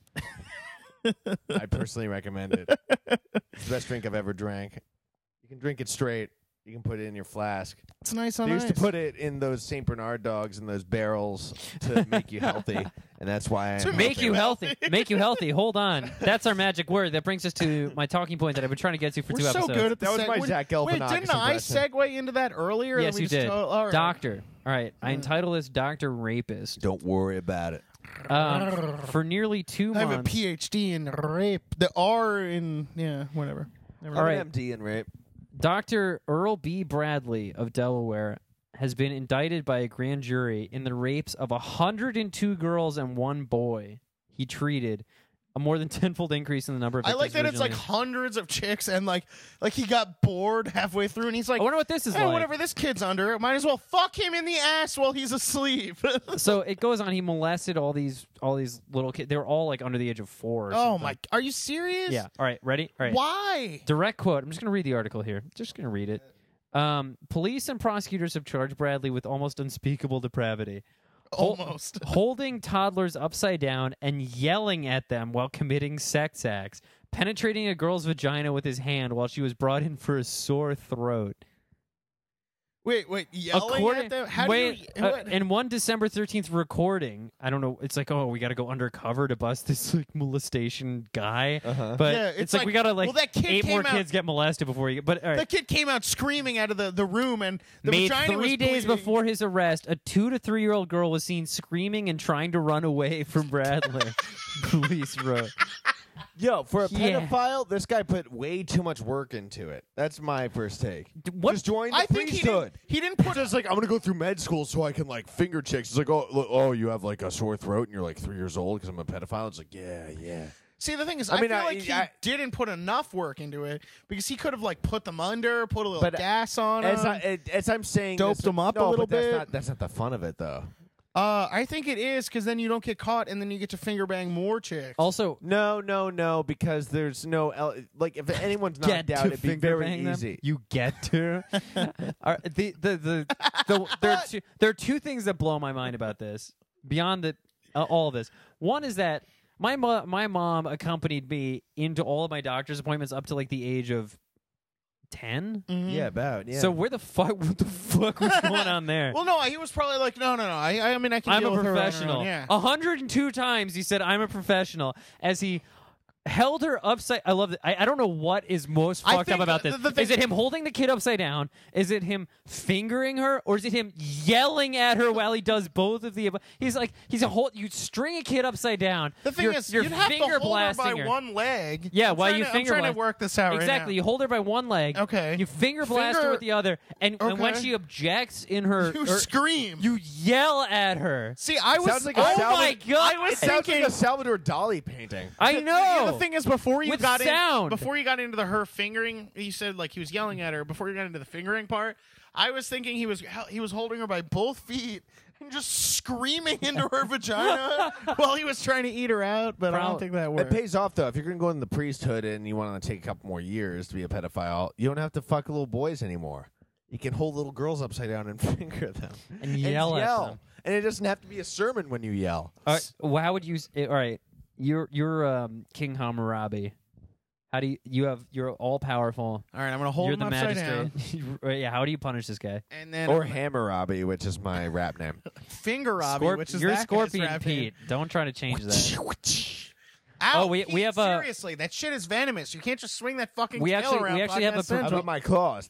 [SPEAKER 1] I personally recommend it. It's the best drink I've ever drank. You can drink it straight. You can put it in your flask.
[SPEAKER 3] It's nice on
[SPEAKER 1] They used
[SPEAKER 3] ice.
[SPEAKER 1] to put it in those St. Bernard dogs in those barrels to make you healthy, and that's why I am
[SPEAKER 4] Make you healthy. Make you healthy. Hold on. That's our magic word. That brings us to my talking point that I've been trying to get to for
[SPEAKER 3] We're
[SPEAKER 4] 2
[SPEAKER 3] so
[SPEAKER 4] episodes.
[SPEAKER 3] good at the
[SPEAKER 1] That was my
[SPEAKER 3] Wait,
[SPEAKER 1] Zach
[SPEAKER 3] Wait,
[SPEAKER 1] Galifianakis
[SPEAKER 3] didn't I
[SPEAKER 1] impression.
[SPEAKER 3] segue into that earlier?
[SPEAKER 4] Yes,
[SPEAKER 3] Then we
[SPEAKER 4] you
[SPEAKER 3] just
[SPEAKER 4] did.
[SPEAKER 3] all right.
[SPEAKER 4] Doctor. All right. I entitle this Dr. Rapist.
[SPEAKER 1] Don't worry about it.
[SPEAKER 4] For nearly 2
[SPEAKER 3] I have a
[SPEAKER 4] months.
[SPEAKER 3] PhD in rape. The R in whatever. Never
[SPEAKER 4] All
[SPEAKER 3] mind.
[SPEAKER 4] right.
[SPEAKER 1] MD and rape.
[SPEAKER 4] Dr. Earl B. Bradley of Delaware has been indicted by a grand jury in the rapes of 102 girls and 1 boy he treated, a more than tenfold increase in the number of
[SPEAKER 3] I
[SPEAKER 4] victims
[SPEAKER 3] like that it's like
[SPEAKER 4] originally.
[SPEAKER 3] hundreds of chicks and like he got bored halfway through and he's like,
[SPEAKER 4] I wonder what this is
[SPEAKER 3] hey,
[SPEAKER 4] like.
[SPEAKER 3] whatever this kid's under, might as well fuck him in the ass while he's asleep.
[SPEAKER 4] So it goes on. He molested all these little kids. They were all like under the age of 4. Or
[SPEAKER 3] Oh
[SPEAKER 4] something.
[SPEAKER 3] my! Are you serious?
[SPEAKER 4] Yeah. All right. Ready? All right.
[SPEAKER 3] Why?
[SPEAKER 4] Direct quote. I'm just going to read the article here. Just going to read it. Police and prosecutors have charged Bradley with almost unspeakable depravity.
[SPEAKER 3] Almost.
[SPEAKER 4] Holding toddlers upside down and yelling at them while committing sex acts. Penetrating a girl's vagina with his hand while she was brought in for a sore throat.
[SPEAKER 3] Wait, yelling at them? How do you? what?
[SPEAKER 4] in one December 13th recording, I don't know, it's like, oh, we got to go undercover to bust this like molestation guy. But
[SPEAKER 3] Yeah,
[SPEAKER 4] it's like we got to like
[SPEAKER 3] well, that kid
[SPEAKER 4] 8 more
[SPEAKER 3] came out-
[SPEAKER 4] kids get molested before you. But all right.
[SPEAKER 3] The kid came out screaming out of the room, and the
[SPEAKER 4] Made
[SPEAKER 3] vagina
[SPEAKER 4] 3
[SPEAKER 3] was
[SPEAKER 4] days
[SPEAKER 3] bleeding.
[SPEAKER 4] before his arrest, a 2 to 3 year old girl was seen screaming and trying to run away from Bradley. Police wrote.
[SPEAKER 1] Yo, for a
[SPEAKER 4] Yeah.
[SPEAKER 1] pedophile, this guy put way too much work into it. That's my first take.
[SPEAKER 4] What?
[SPEAKER 1] Just join the
[SPEAKER 3] I think
[SPEAKER 1] priesthood.
[SPEAKER 3] he didn't put.
[SPEAKER 1] It's like, I'm going to go through med school so I can, like, finger chicks. It's like, oh, look, oh, you have, like, a sore throat and you're, like, 3 years old because I'm a pedophile. It's like, yeah.
[SPEAKER 3] See, the thing is,
[SPEAKER 1] I
[SPEAKER 3] I
[SPEAKER 1] mean,
[SPEAKER 3] feel
[SPEAKER 1] I-
[SPEAKER 3] like he
[SPEAKER 1] I-
[SPEAKER 3] didn't put enough work into it because he could have like put them under, put a little
[SPEAKER 1] But
[SPEAKER 3] gas on
[SPEAKER 1] As,
[SPEAKER 3] them.
[SPEAKER 1] as I'm saying,
[SPEAKER 3] Doped
[SPEAKER 1] this,
[SPEAKER 3] them up a
[SPEAKER 1] no,
[SPEAKER 3] little
[SPEAKER 1] but that's
[SPEAKER 3] bit.
[SPEAKER 1] That's not the fun of it, though.
[SPEAKER 3] I think it is because then you don't get caught and then you get to finger bang more chicks.
[SPEAKER 4] Also,
[SPEAKER 1] No, because there's no like if anyone's knocked
[SPEAKER 4] get
[SPEAKER 1] out,
[SPEAKER 4] to
[SPEAKER 1] it'd be
[SPEAKER 4] finger
[SPEAKER 1] very
[SPEAKER 4] bang them?
[SPEAKER 1] easy.
[SPEAKER 4] You get to. There are two things that blow my mind about this. Beyond all of this, one is that my mom accompanied me into all of my doctor's appointments up to like the age of 10.
[SPEAKER 1] Yeah, about
[SPEAKER 4] So what the fuck was going on there?
[SPEAKER 3] Well, no, he was probably like, no. I mean, I can.
[SPEAKER 4] I'm
[SPEAKER 3] deal
[SPEAKER 4] a
[SPEAKER 3] with her on her own,
[SPEAKER 4] professional.
[SPEAKER 3] Yeah.
[SPEAKER 4] 102 times he said, I'm a professional, as he held her upside. I love it. I don't know what is most
[SPEAKER 3] I
[SPEAKER 4] fucked up
[SPEAKER 3] think
[SPEAKER 4] about this.
[SPEAKER 3] the thing-
[SPEAKER 4] Is it him holding the kid upside down? Is it him fingering her? Or is it him yelling at her while he does both of the above? He's like, you string a kid upside down.
[SPEAKER 3] The thing
[SPEAKER 4] you're,
[SPEAKER 3] is,
[SPEAKER 4] you're
[SPEAKER 3] you'd have to
[SPEAKER 4] finger
[SPEAKER 3] hold her
[SPEAKER 4] blasting
[SPEAKER 3] by
[SPEAKER 4] her.
[SPEAKER 3] one leg.
[SPEAKER 4] Yeah,
[SPEAKER 3] I'm
[SPEAKER 4] while
[SPEAKER 3] trying
[SPEAKER 4] you
[SPEAKER 3] to-
[SPEAKER 4] finger
[SPEAKER 3] I'm trying
[SPEAKER 4] blast.
[SPEAKER 3] to work this out right
[SPEAKER 4] Exactly.
[SPEAKER 3] now.
[SPEAKER 4] You hold her by one leg.
[SPEAKER 3] Okay.
[SPEAKER 4] You finger blast her
[SPEAKER 3] Finger-
[SPEAKER 4] with the other. And when
[SPEAKER 3] Okay.
[SPEAKER 4] she objects in her...
[SPEAKER 3] You
[SPEAKER 4] or-
[SPEAKER 3] scream.
[SPEAKER 4] You yell at her.
[SPEAKER 3] See, I was.
[SPEAKER 1] Sounds like
[SPEAKER 3] oh
[SPEAKER 1] a
[SPEAKER 3] my
[SPEAKER 4] God.
[SPEAKER 3] I was
[SPEAKER 1] It sounds
[SPEAKER 3] thinking.
[SPEAKER 1] like a Salvador Dali painting.
[SPEAKER 4] I know.
[SPEAKER 3] The thing is, before you
[SPEAKER 4] With
[SPEAKER 3] got
[SPEAKER 4] sound.
[SPEAKER 3] before you got into the her fingering, you said like he was yelling at her. Before you got into the fingering part, I was thinking he was holding her by both feet and just screaming into her vagina while he was trying to eat her out. But I don't think that
[SPEAKER 1] It
[SPEAKER 3] worked.
[SPEAKER 1] pays off though. If you're going to go in the priesthood and you want to take a couple more years to be a pedophile, you don't have to fuck little boys anymore. You can hold little girls upside down and finger them
[SPEAKER 4] And yell at them.
[SPEAKER 1] And it doesn't have to be a sermon when you yell.
[SPEAKER 4] All right, well, how would you? All right, you're King Hammurabi. How do you're all powerful?
[SPEAKER 3] All right, I'm gonna hold
[SPEAKER 4] You're
[SPEAKER 3] him
[SPEAKER 4] the
[SPEAKER 3] upside
[SPEAKER 4] magistrate.
[SPEAKER 3] down,
[SPEAKER 4] Right, yeah. How do you punish this guy?
[SPEAKER 3] and then
[SPEAKER 1] Or Hammurabi, which is my rap name.
[SPEAKER 3] finger Robbie, which is
[SPEAKER 4] you're
[SPEAKER 3] that guy's
[SPEAKER 4] Scorpion
[SPEAKER 3] rap
[SPEAKER 4] Pete.
[SPEAKER 3] name.
[SPEAKER 4] Don't try to change that.
[SPEAKER 3] Ow,
[SPEAKER 4] Oh, we
[SPEAKER 3] Pete,
[SPEAKER 4] have a-
[SPEAKER 3] seriously. That shit is venomous. You can't just swing that fucking
[SPEAKER 4] We
[SPEAKER 3] tail
[SPEAKER 4] actually-
[SPEAKER 3] around.
[SPEAKER 4] we actually have a
[SPEAKER 3] podcast
[SPEAKER 1] How
[SPEAKER 3] central.
[SPEAKER 1] about my claws?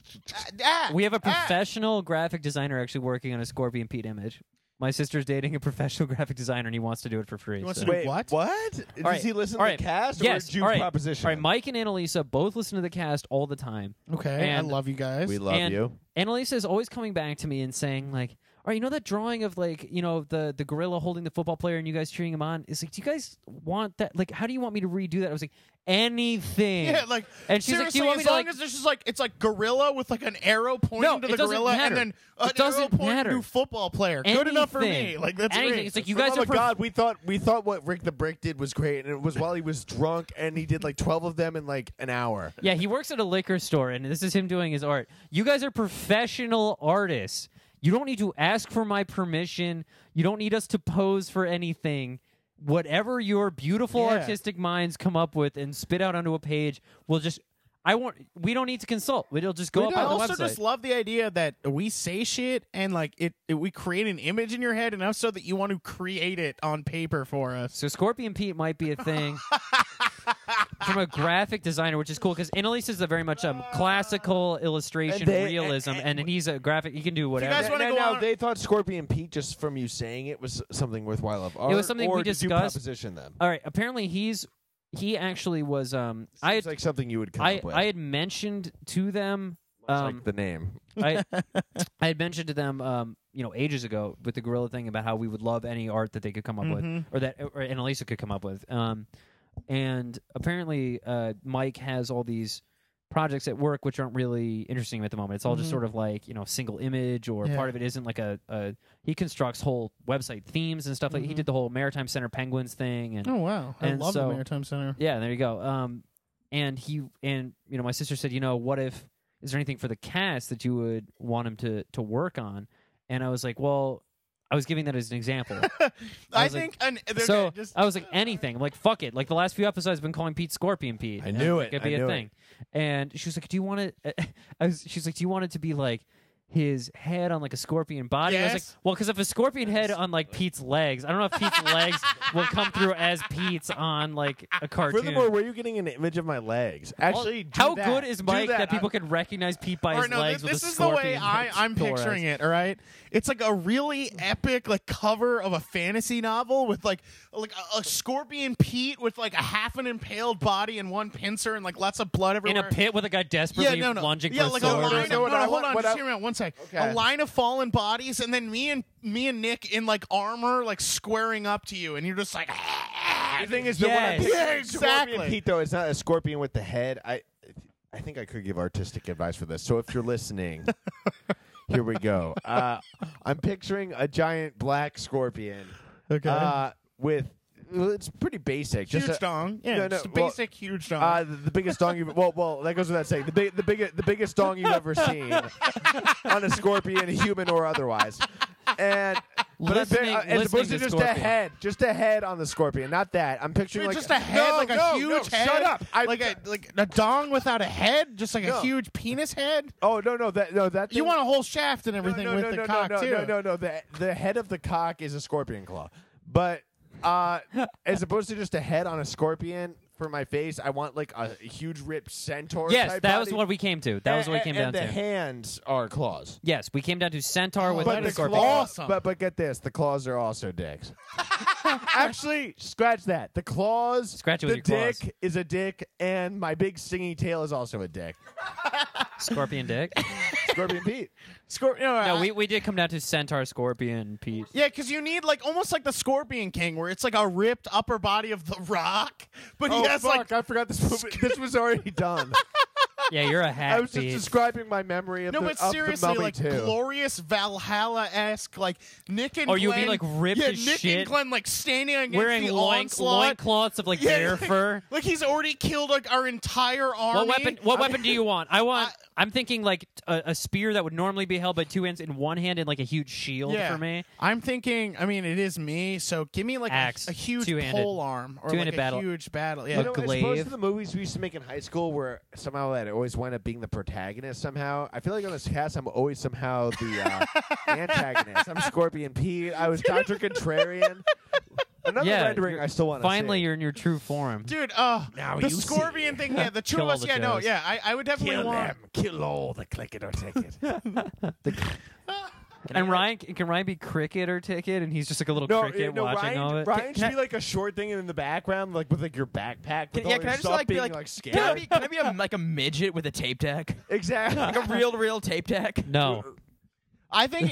[SPEAKER 4] We have a professional graphic designer actually working on a Scorpion Pete image. My sister's dating a professional graphic designer, and he wants to do it for free.
[SPEAKER 3] He wants
[SPEAKER 4] so-
[SPEAKER 3] to do
[SPEAKER 1] Wait,
[SPEAKER 3] what?
[SPEAKER 1] What? Does
[SPEAKER 4] All right,
[SPEAKER 1] he listen
[SPEAKER 4] all
[SPEAKER 1] to
[SPEAKER 4] right,
[SPEAKER 1] the cast,
[SPEAKER 4] yes,
[SPEAKER 1] or did you
[SPEAKER 4] all right,
[SPEAKER 1] proposition
[SPEAKER 4] all right,
[SPEAKER 1] him?
[SPEAKER 4] Mike and Annalisa both listen to the cast all the time.
[SPEAKER 3] Okay,
[SPEAKER 4] And-
[SPEAKER 3] I love you guys.
[SPEAKER 1] We love
[SPEAKER 4] and
[SPEAKER 1] you.
[SPEAKER 4] Annalisa is always coming back to me and saying like, "All right, you know that drawing of like, you know, the gorilla holding the football player and you guys cheering him on? It's like, do you guys want that? Like, how do you want me to redo that?" I was like, anything.
[SPEAKER 3] Yeah, like
[SPEAKER 4] and she's like, "Do
[SPEAKER 3] seriously,
[SPEAKER 4] you want me
[SPEAKER 3] as
[SPEAKER 4] to
[SPEAKER 3] long
[SPEAKER 4] like?"
[SPEAKER 3] as there's just like it's like gorilla with like an arrow pointing
[SPEAKER 4] No,
[SPEAKER 3] to
[SPEAKER 4] it
[SPEAKER 3] the
[SPEAKER 4] doesn't
[SPEAKER 3] gorilla,
[SPEAKER 4] matter.
[SPEAKER 3] and then an
[SPEAKER 4] It doesn't
[SPEAKER 3] arrow pointing
[SPEAKER 4] matter.
[SPEAKER 3] to football player. Good enough for me.
[SPEAKER 4] Anything.
[SPEAKER 3] Like that's
[SPEAKER 4] Anything.
[SPEAKER 3] great.
[SPEAKER 4] It's like you
[SPEAKER 1] For
[SPEAKER 4] guys
[SPEAKER 1] love
[SPEAKER 4] are
[SPEAKER 1] of God, we thought what Rick the Brick did was great, and it was while he was drunk, and he did like 12 of them in like an hour.
[SPEAKER 4] Yeah, he works at a liquor store, and this is him doing his art. You guys are professional artists. You don't need to ask for my permission. You don't need us to pose for anything. Whatever your beautiful
[SPEAKER 3] Yeah.
[SPEAKER 4] artistic minds come up with and spit out onto a page, we'll just. We don't need to consult. It'll just go up
[SPEAKER 3] I
[SPEAKER 4] on the
[SPEAKER 3] also
[SPEAKER 4] website.
[SPEAKER 3] just love the idea that we say shit and like we create an image in your head enough so that you want to create it on paper for us.
[SPEAKER 4] So Scorpion Pete might be a thing from a graphic designer, which is cool because Annalise is a very much classical illustration realism, and he's a graphic. He can do whatever.
[SPEAKER 3] guys wanna go
[SPEAKER 1] Now,
[SPEAKER 3] on-
[SPEAKER 1] they thought Scorpion Pete, just from you saying it, was something worthwhile of art.
[SPEAKER 4] It was something
[SPEAKER 1] or
[SPEAKER 4] we
[SPEAKER 1] did you
[SPEAKER 4] discussed.
[SPEAKER 1] proposition them?
[SPEAKER 4] All right. Apparently, he actually was. I
[SPEAKER 1] Seems like something you would come up with.
[SPEAKER 4] I had mentioned to them.
[SPEAKER 1] like the name.
[SPEAKER 4] I had mentioned to them, ages ago with the gorilla thing about how we would love any art that they could come up with, or Annalisa could come up with. And apparently, Mike has all these projects at work which aren't really interesting at the moment. It's all just sort of like single image, or part of it isn't like a. He constructs whole website themes and stuff like. He did the whole Maritime Center Penguins thing, and
[SPEAKER 3] Oh wow, I
[SPEAKER 4] And
[SPEAKER 3] love
[SPEAKER 4] so-
[SPEAKER 3] the Maritime Center.
[SPEAKER 4] yeah, there you go. And my sister said, what if is there anything for the cast that you would want him to work on? And I was like, well, I was giving that as an example.
[SPEAKER 3] I
[SPEAKER 4] was like-
[SPEAKER 3] think
[SPEAKER 4] So I was like, anything. I'm like, fuck it. Like the last few episodes, I've been calling Pete Scorpion Pete.
[SPEAKER 1] I knew it.
[SPEAKER 4] It could
[SPEAKER 1] I
[SPEAKER 4] be a
[SPEAKER 1] knew
[SPEAKER 4] thing. And she was like, do you want it? She's like, do you want it to be like his head on like a scorpion body. I was like,
[SPEAKER 3] Yes.
[SPEAKER 4] well, because if a scorpion head on like Pete's legs, I don't know if Pete's legs will come through as Pete's on like a cartoon.
[SPEAKER 1] Furthermore, where are you getting an image of my legs? Actually, do
[SPEAKER 4] how
[SPEAKER 1] that.
[SPEAKER 4] good is
[SPEAKER 1] Do
[SPEAKER 4] Mike that people can recognize Pete by his
[SPEAKER 3] Or no,
[SPEAKER 4] legs?
[SPEAKER 3] this
[SPEAKER 4] with a
[SPEAKER 3] is the way
[SPEAKER 4] scorpion
[SPEAKER 3] I'm picturing it. All right, it's like a really epic like cover of a fantasy novel with like a scorpion Pete with like a half an impaled body and one pincer and like lots of blood
[SPEAKER 4] in
[SPEAKER 3] everywhere.
[SPEAKER 4] a pit with a guy desperately lunging for a
[SPEAKER 3] like
[SPEAKER 4] sword.
[SPEAKER 3] a line.
[SPEAKER 1] No,
[SPEAKER 3] Of,
[SPEAKER 1] no,
[SPEAKER 3] hold on,
[SPEAKER 1] what
[SPEAKER 3] just
[SPEAKER 1] I-
[SPEAKER 3] hear me out one sec.
[SPEAKER 1] Okay.
[SPEAKER 3] A line of fallen bodies, and then me and Nick in like armor, like squaring up to you, and you're just like.
[SPEAKER 1] The thing is, that when I
[SPEAKER 4] Yes.
[SPEAKER 1] picture
[SPEAKER 3] Yeah,
[SPEAKER 1] Scorpion
[SPEAKER 3] exactly.
[SPEAKER 1] Pete, though, it's not a scorpion with the head. I think I could give artistic advice for this. So if you're listening, here we go. I'm picturing a giant black scorpion.
[SPEAKER 3] Okay.
[SPEAKER 1] With it's pretty basic.
[SPEAKER 3] Huge
[SPEAKER 1] Just
[SPEAKER 3] dong. Yeah,
[SPEAKER 1] no,
[SPEAKER 3] just a
[SPEAKER 1] well,
[SPEAKER 3] basic huge dong.
[SPEAKER 1] the biggest dong you've well that goes without saying. The biggest dong you've ever seen on a scorpion, human or otherwise. And but as opposed to just a head on the scorpion, not that. I'm picturing like
[SPEAKER 3] just a head, a huge head.
[SPEAKER 1] Shut up!
[SPEAKER 3] Like a dong without a head, just like
[SPEAKER 1] No.
[SPEAKER 3] a huge penis head.
[SPEAKER 1] Oh no that
[SPEAKER 3] You
[SPEAKER 1] thing-
[SPEAKER 3] want a whole shaft and everything with the cock too.
[SPEAKER 1] No. The head of the cock is a scorpion claw, but as opposed to just a head on a scorpion for my face, I want like a huge ripped centaur.
[SPEAKER 4] Yes,
[SPEAKER 1] type
[SPEAKER 4] that was
[SPEAKER 1] body.
[SPEAKER 4] what we came to. That was what we came down
[SPEAKER 1] and the
[SPEAKER 4] to.
[SPEAKER 1] hands are claws.
[SPEAKER 4] Yes, we came down to centaur with
[SPEAKER 3] that
[SPEAKER 4] the
[SPEAKER 3] is
[SPEAKER 4] scorpion.
[SPEAKER 3] awesome.
[SPEAKER 1] But get this, the claws are also dicks. Actually, scratch that. The claws,
[SPEAKER 4] Scratch it with
[SPEAKER 1] the
[SPEAKER 4] your
[SPEAKER 1] dick
[SPEAKER 4] claws.
[SPEAKER 1] is a dick, and my big stingy tail is also a dick.
[SPEAKER 4] Scorpion dick.
[SPEAKER 1] Scorpion Pete.
[SPEAKER 4] No, we did come down to centaur, scorpion, Pete.
[SPEAKER 3] Yeah, because you need like almost like the Scorpion King, where it's like a ripped upper body of the Rock, but he
[SPEAKER 1] Oh
[SPEAKER 3] has
[SPEAKER 1] fuck!
[SPEAKER 3] like
[SPEAKER 1] I forgot this movie. This was already done.
[SPEAKER 4] Yeah, you're a hack,
[SPEAKER 1] I was just
[SPEAKER 4] Pete.
[SPEAKER 1] describing my memory of
[SPEAKER 3] no,
[SPEAKER 1] the
[SPEAKER 3] but
[SPEAKER 1] of
[SPEAKER 3] seriously,
[SPEAKER 1] the Mummy
[SPEAKER 3] like
[SPEAKER 1] 2.
[SPEAKER 3] glorious Valhalla-esque, like Nick and
[SPEAKER 4] Oh, you
[SPEAKER 3] Glenn,
[SPEAKER 4] mean, like, ripped
[SPEAKER 3] yeah,
[SPEAKER 4] as
[SPEAKER 3] Nick
[SPEAKER 4] shit?
[SPEAKER 3] and Glenn like standing against
[SPEAKER 4] Wearing
[SPEAKER 3] the
[SPEAKER 4] loin
[SPEAKER 3] onslaught.
[SPEAKER 4] cloths of like
[SPEAKER 3] Yeah,
[SPEAKER 4] bear fur.
[SPEAKER 3] Like he's already killed like our entire army.
[SPEAKER 4] What weapon do you want? I'm thinking like a spear that would normally be held by two hands in one hand and like a huge shield
[SPEAKER 3] Yeah.
[SPEAKER 4] for me.
[SPEAKER 3] I'm thinking. I mean, it is me. So give me like
[SPEAKER 4] Axe.
[SPEAKER 3] a huge
[SPEAKER 4] Two-handed.
[SPEAKER 3] pole arm or
[SPEAKER 4] Two-handed
[SPEAKER 3] like a
[SPEAKER 4] battle.
[SPEAKER 3] huge battle. Yeah.
[SPEAKER 1] You know, as opposed
[SPEAKER 4] glaive.
[SPEAKER 1] to the movies we used to make in high school, where somehow that always wind up being the protagonist. Somehow, I feel like on this cast, I'm always somehow the antagonist. I'm Scorpion Pete. I was Dr. Contrarian. Another
[SPEAKER 4] Yeah,
[SPEAKER 1] rendering I still want to
[SPEAKER 4] Finally,
[SPEAKER 1] see.
[SPEAKER 4] you're in your true form.
[SPEAKER 3] Dude,
[SPEAKER 1] Now
[SPEAKER 3] the
[SPEAKER 1] you
[SPEAKER 3] Scorpion thing, yeah, the two
[SPEAKER 4] Kill
[SPEAKER 3] of
[SPEAKER 4] all
[SPEAKER 3] us,
[SPEAKER 4] the
[SPEAKER 3] yeah, no,
[SPEAKER 4] Joes.
[SPEAKER 3] yeah, I would definitely
[SPEAKER 1] Kill
[SPEAKER 3] want.
[SPEAKER 1] them. Kill all the click it or ticket.
[SPEAKER 4] And Ryan, can Ryan be cricket or ticket? And he's just like a little cricket watching all of it.
[SPEAKER 1] Ryan should be like a short thing in the background, like with like your backpack. With all your
[SPEAKER 9] Can I just
[SPEAKER 1] stuff
[SPEAKER 9] like be
[SPEAKER 1] being,
[SPEAKER 9] like,
[SPEAKER 1] scared.
[SPEAKER 9] can I be like a midget with a tape deck,
[SPEAKER 1] Exactly.
[SPEAKER 9] like a real tape deck?
[SPEAKER 4] No.
[SPEAKER 3] I think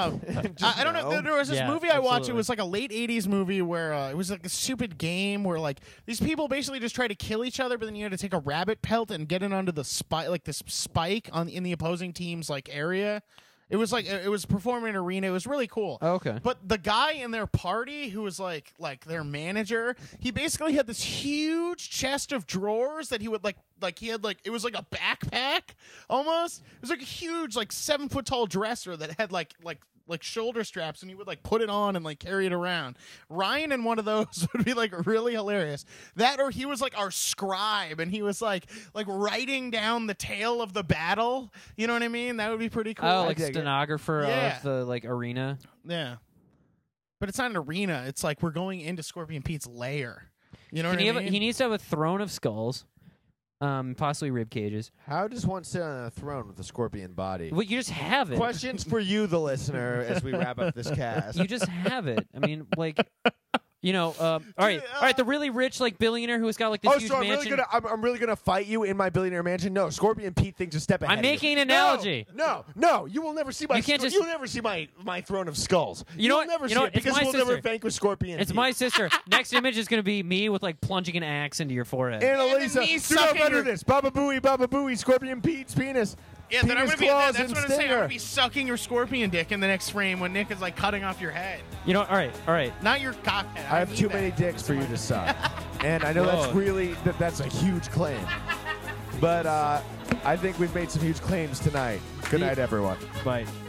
[SPEAKER 3] I don't know. There was this
[SPEAKER 4] Yeah,
[SPEAKER 3] movie I watched. It
[SPEAKER 4] absolutely.
[SPEAKER 3] was like a late '80s movie where it was like a stupid game where like these people basically just try to kill each other, but then you had to take a rabbit pelt and get it onto the spike, like this spike in the opposing team's like area. It was like it was performing in an arena. It was really cool.
[SPEAKER 4] Okay.
[SPEAKER 3] But the guy in their party who was like their manager, he basically had this huge chest of drawers that he would like he had like it was like a backpack almost. It was like a huge 7 foot tall dresser that had like shoulder straps, and he would like put it on and like carry it around. Ryan in one of those would be like really hilarious. That or he was like our scribe and he was like writing down the tale of the battle. You know what I mean? That would be pretty cool.
[SPEAKER 4] Oh, like
[SPEAKER 1] dig it.
[SPEAKER 4] stenographer
[SPEAKER 3] Yeah.
[SPEAKER 4] of the like arena.
[SPEAKER 3] Yeah. But it's not an arena. It's like we're going into Scorpion Pete's lair. You know
[SPEAKER 4] Can
[SPEAKER 3] what
[SPEAKER 4] he,
[SPEAKER 3] I
[SPEAKER 4] have
[SPEAKER 3] mean?
[SPEAKER 4] he needs to have a throne of skulls, possibly rib cages.
[SPEAKER 1] How does one sit on a throne with a scorpion body?
[SPEAKER 4] Well, you just have it.
[SPEAKER 1] Questions for you, the listener, as we wrap up this cast.
[SPEAKER 4] You just have it. I mean, like, you know. All right. The really rich like billionaire who's got like this
[SPEAKER 1] Oh,
[SPEAKER 4] huge
[SPEAKER 1] so I'm
[SPEAKER 4] mansion.
[SPEAKER 1] I'm really gonna fight you in my billionaire mansion? No, Scorpion Pete thinks a step ahead.
[SPEAKER 4] I'm
[SPEAKER 1] of you.
[SPEAKER 4] making an analogy.
[SPEAKER 1] No, you will never see my.
[SPEAKER 4] You can't just-
[SPEAKER 1] You'll never see my throne of skulls.
[SPEAKER 4] You know
[SPEAKER 1] You'll
[SPEAKER 4] what?
[SPEAKER 1] Never
[SPEAKER 4] You
[SPEAKER 1] see
[SPEAKER 4] know
[SPEAKER 1] it
[SPEAKER 4] what? It's
[SPEAKER 1] because
[SPEAKER 4] my
[SPEAKER 1] we'll never
[SPEAKER 4] sister.
[SPEAKER 1] vanquish Scorpion.
[SPEAKER 4] It's
[SPEAKER 1] Pete.
[SPEAKER 4] my sister. Next image is going to be me with like plunging an axe into your forehead.
[SPEAKER 1] Annalisa,
[SPEAKER 3] me
[SPEAKER 1] do not
[SPEAKER 3] sucking
[SPEAKER 1] better
[SPEAKER 3] your-
[SPEAKER 1] this. Baba Booey, Scorpion Pete's penis.
[SPEAKER 3] Yeah, then I'm
[SPEAKER 1] Penis,
[SPEAKER 3] gonna be.
[SPEAKER 1] claws,
[SPEAKER 3] That's
[SPEAKER 1] and
[SPEAKER 3] what I'm saying. I'm
[SPEAKER 1] stinger.
[SPEAKER 3] gonna be sucking your scorpion dick in the next frame when Nick is like cutting off your head,
[SPEAKER 4] You know. All right.
[SPEAKER 3] not your cock head.
[SPEAKER 1] I have
[SPEAKER 3] need
[SPEAKER 1] too
[SPEAKER 3] that.
[SPEAKER 1] many dicks for you to suck, and I know that's
[SPEAKER 4] Whoa.
[SPEAKER 1] really that's a huge claim. But I think we've made some huge claims tonight. Good night, everyone.
[SPEAKER 4] Bye.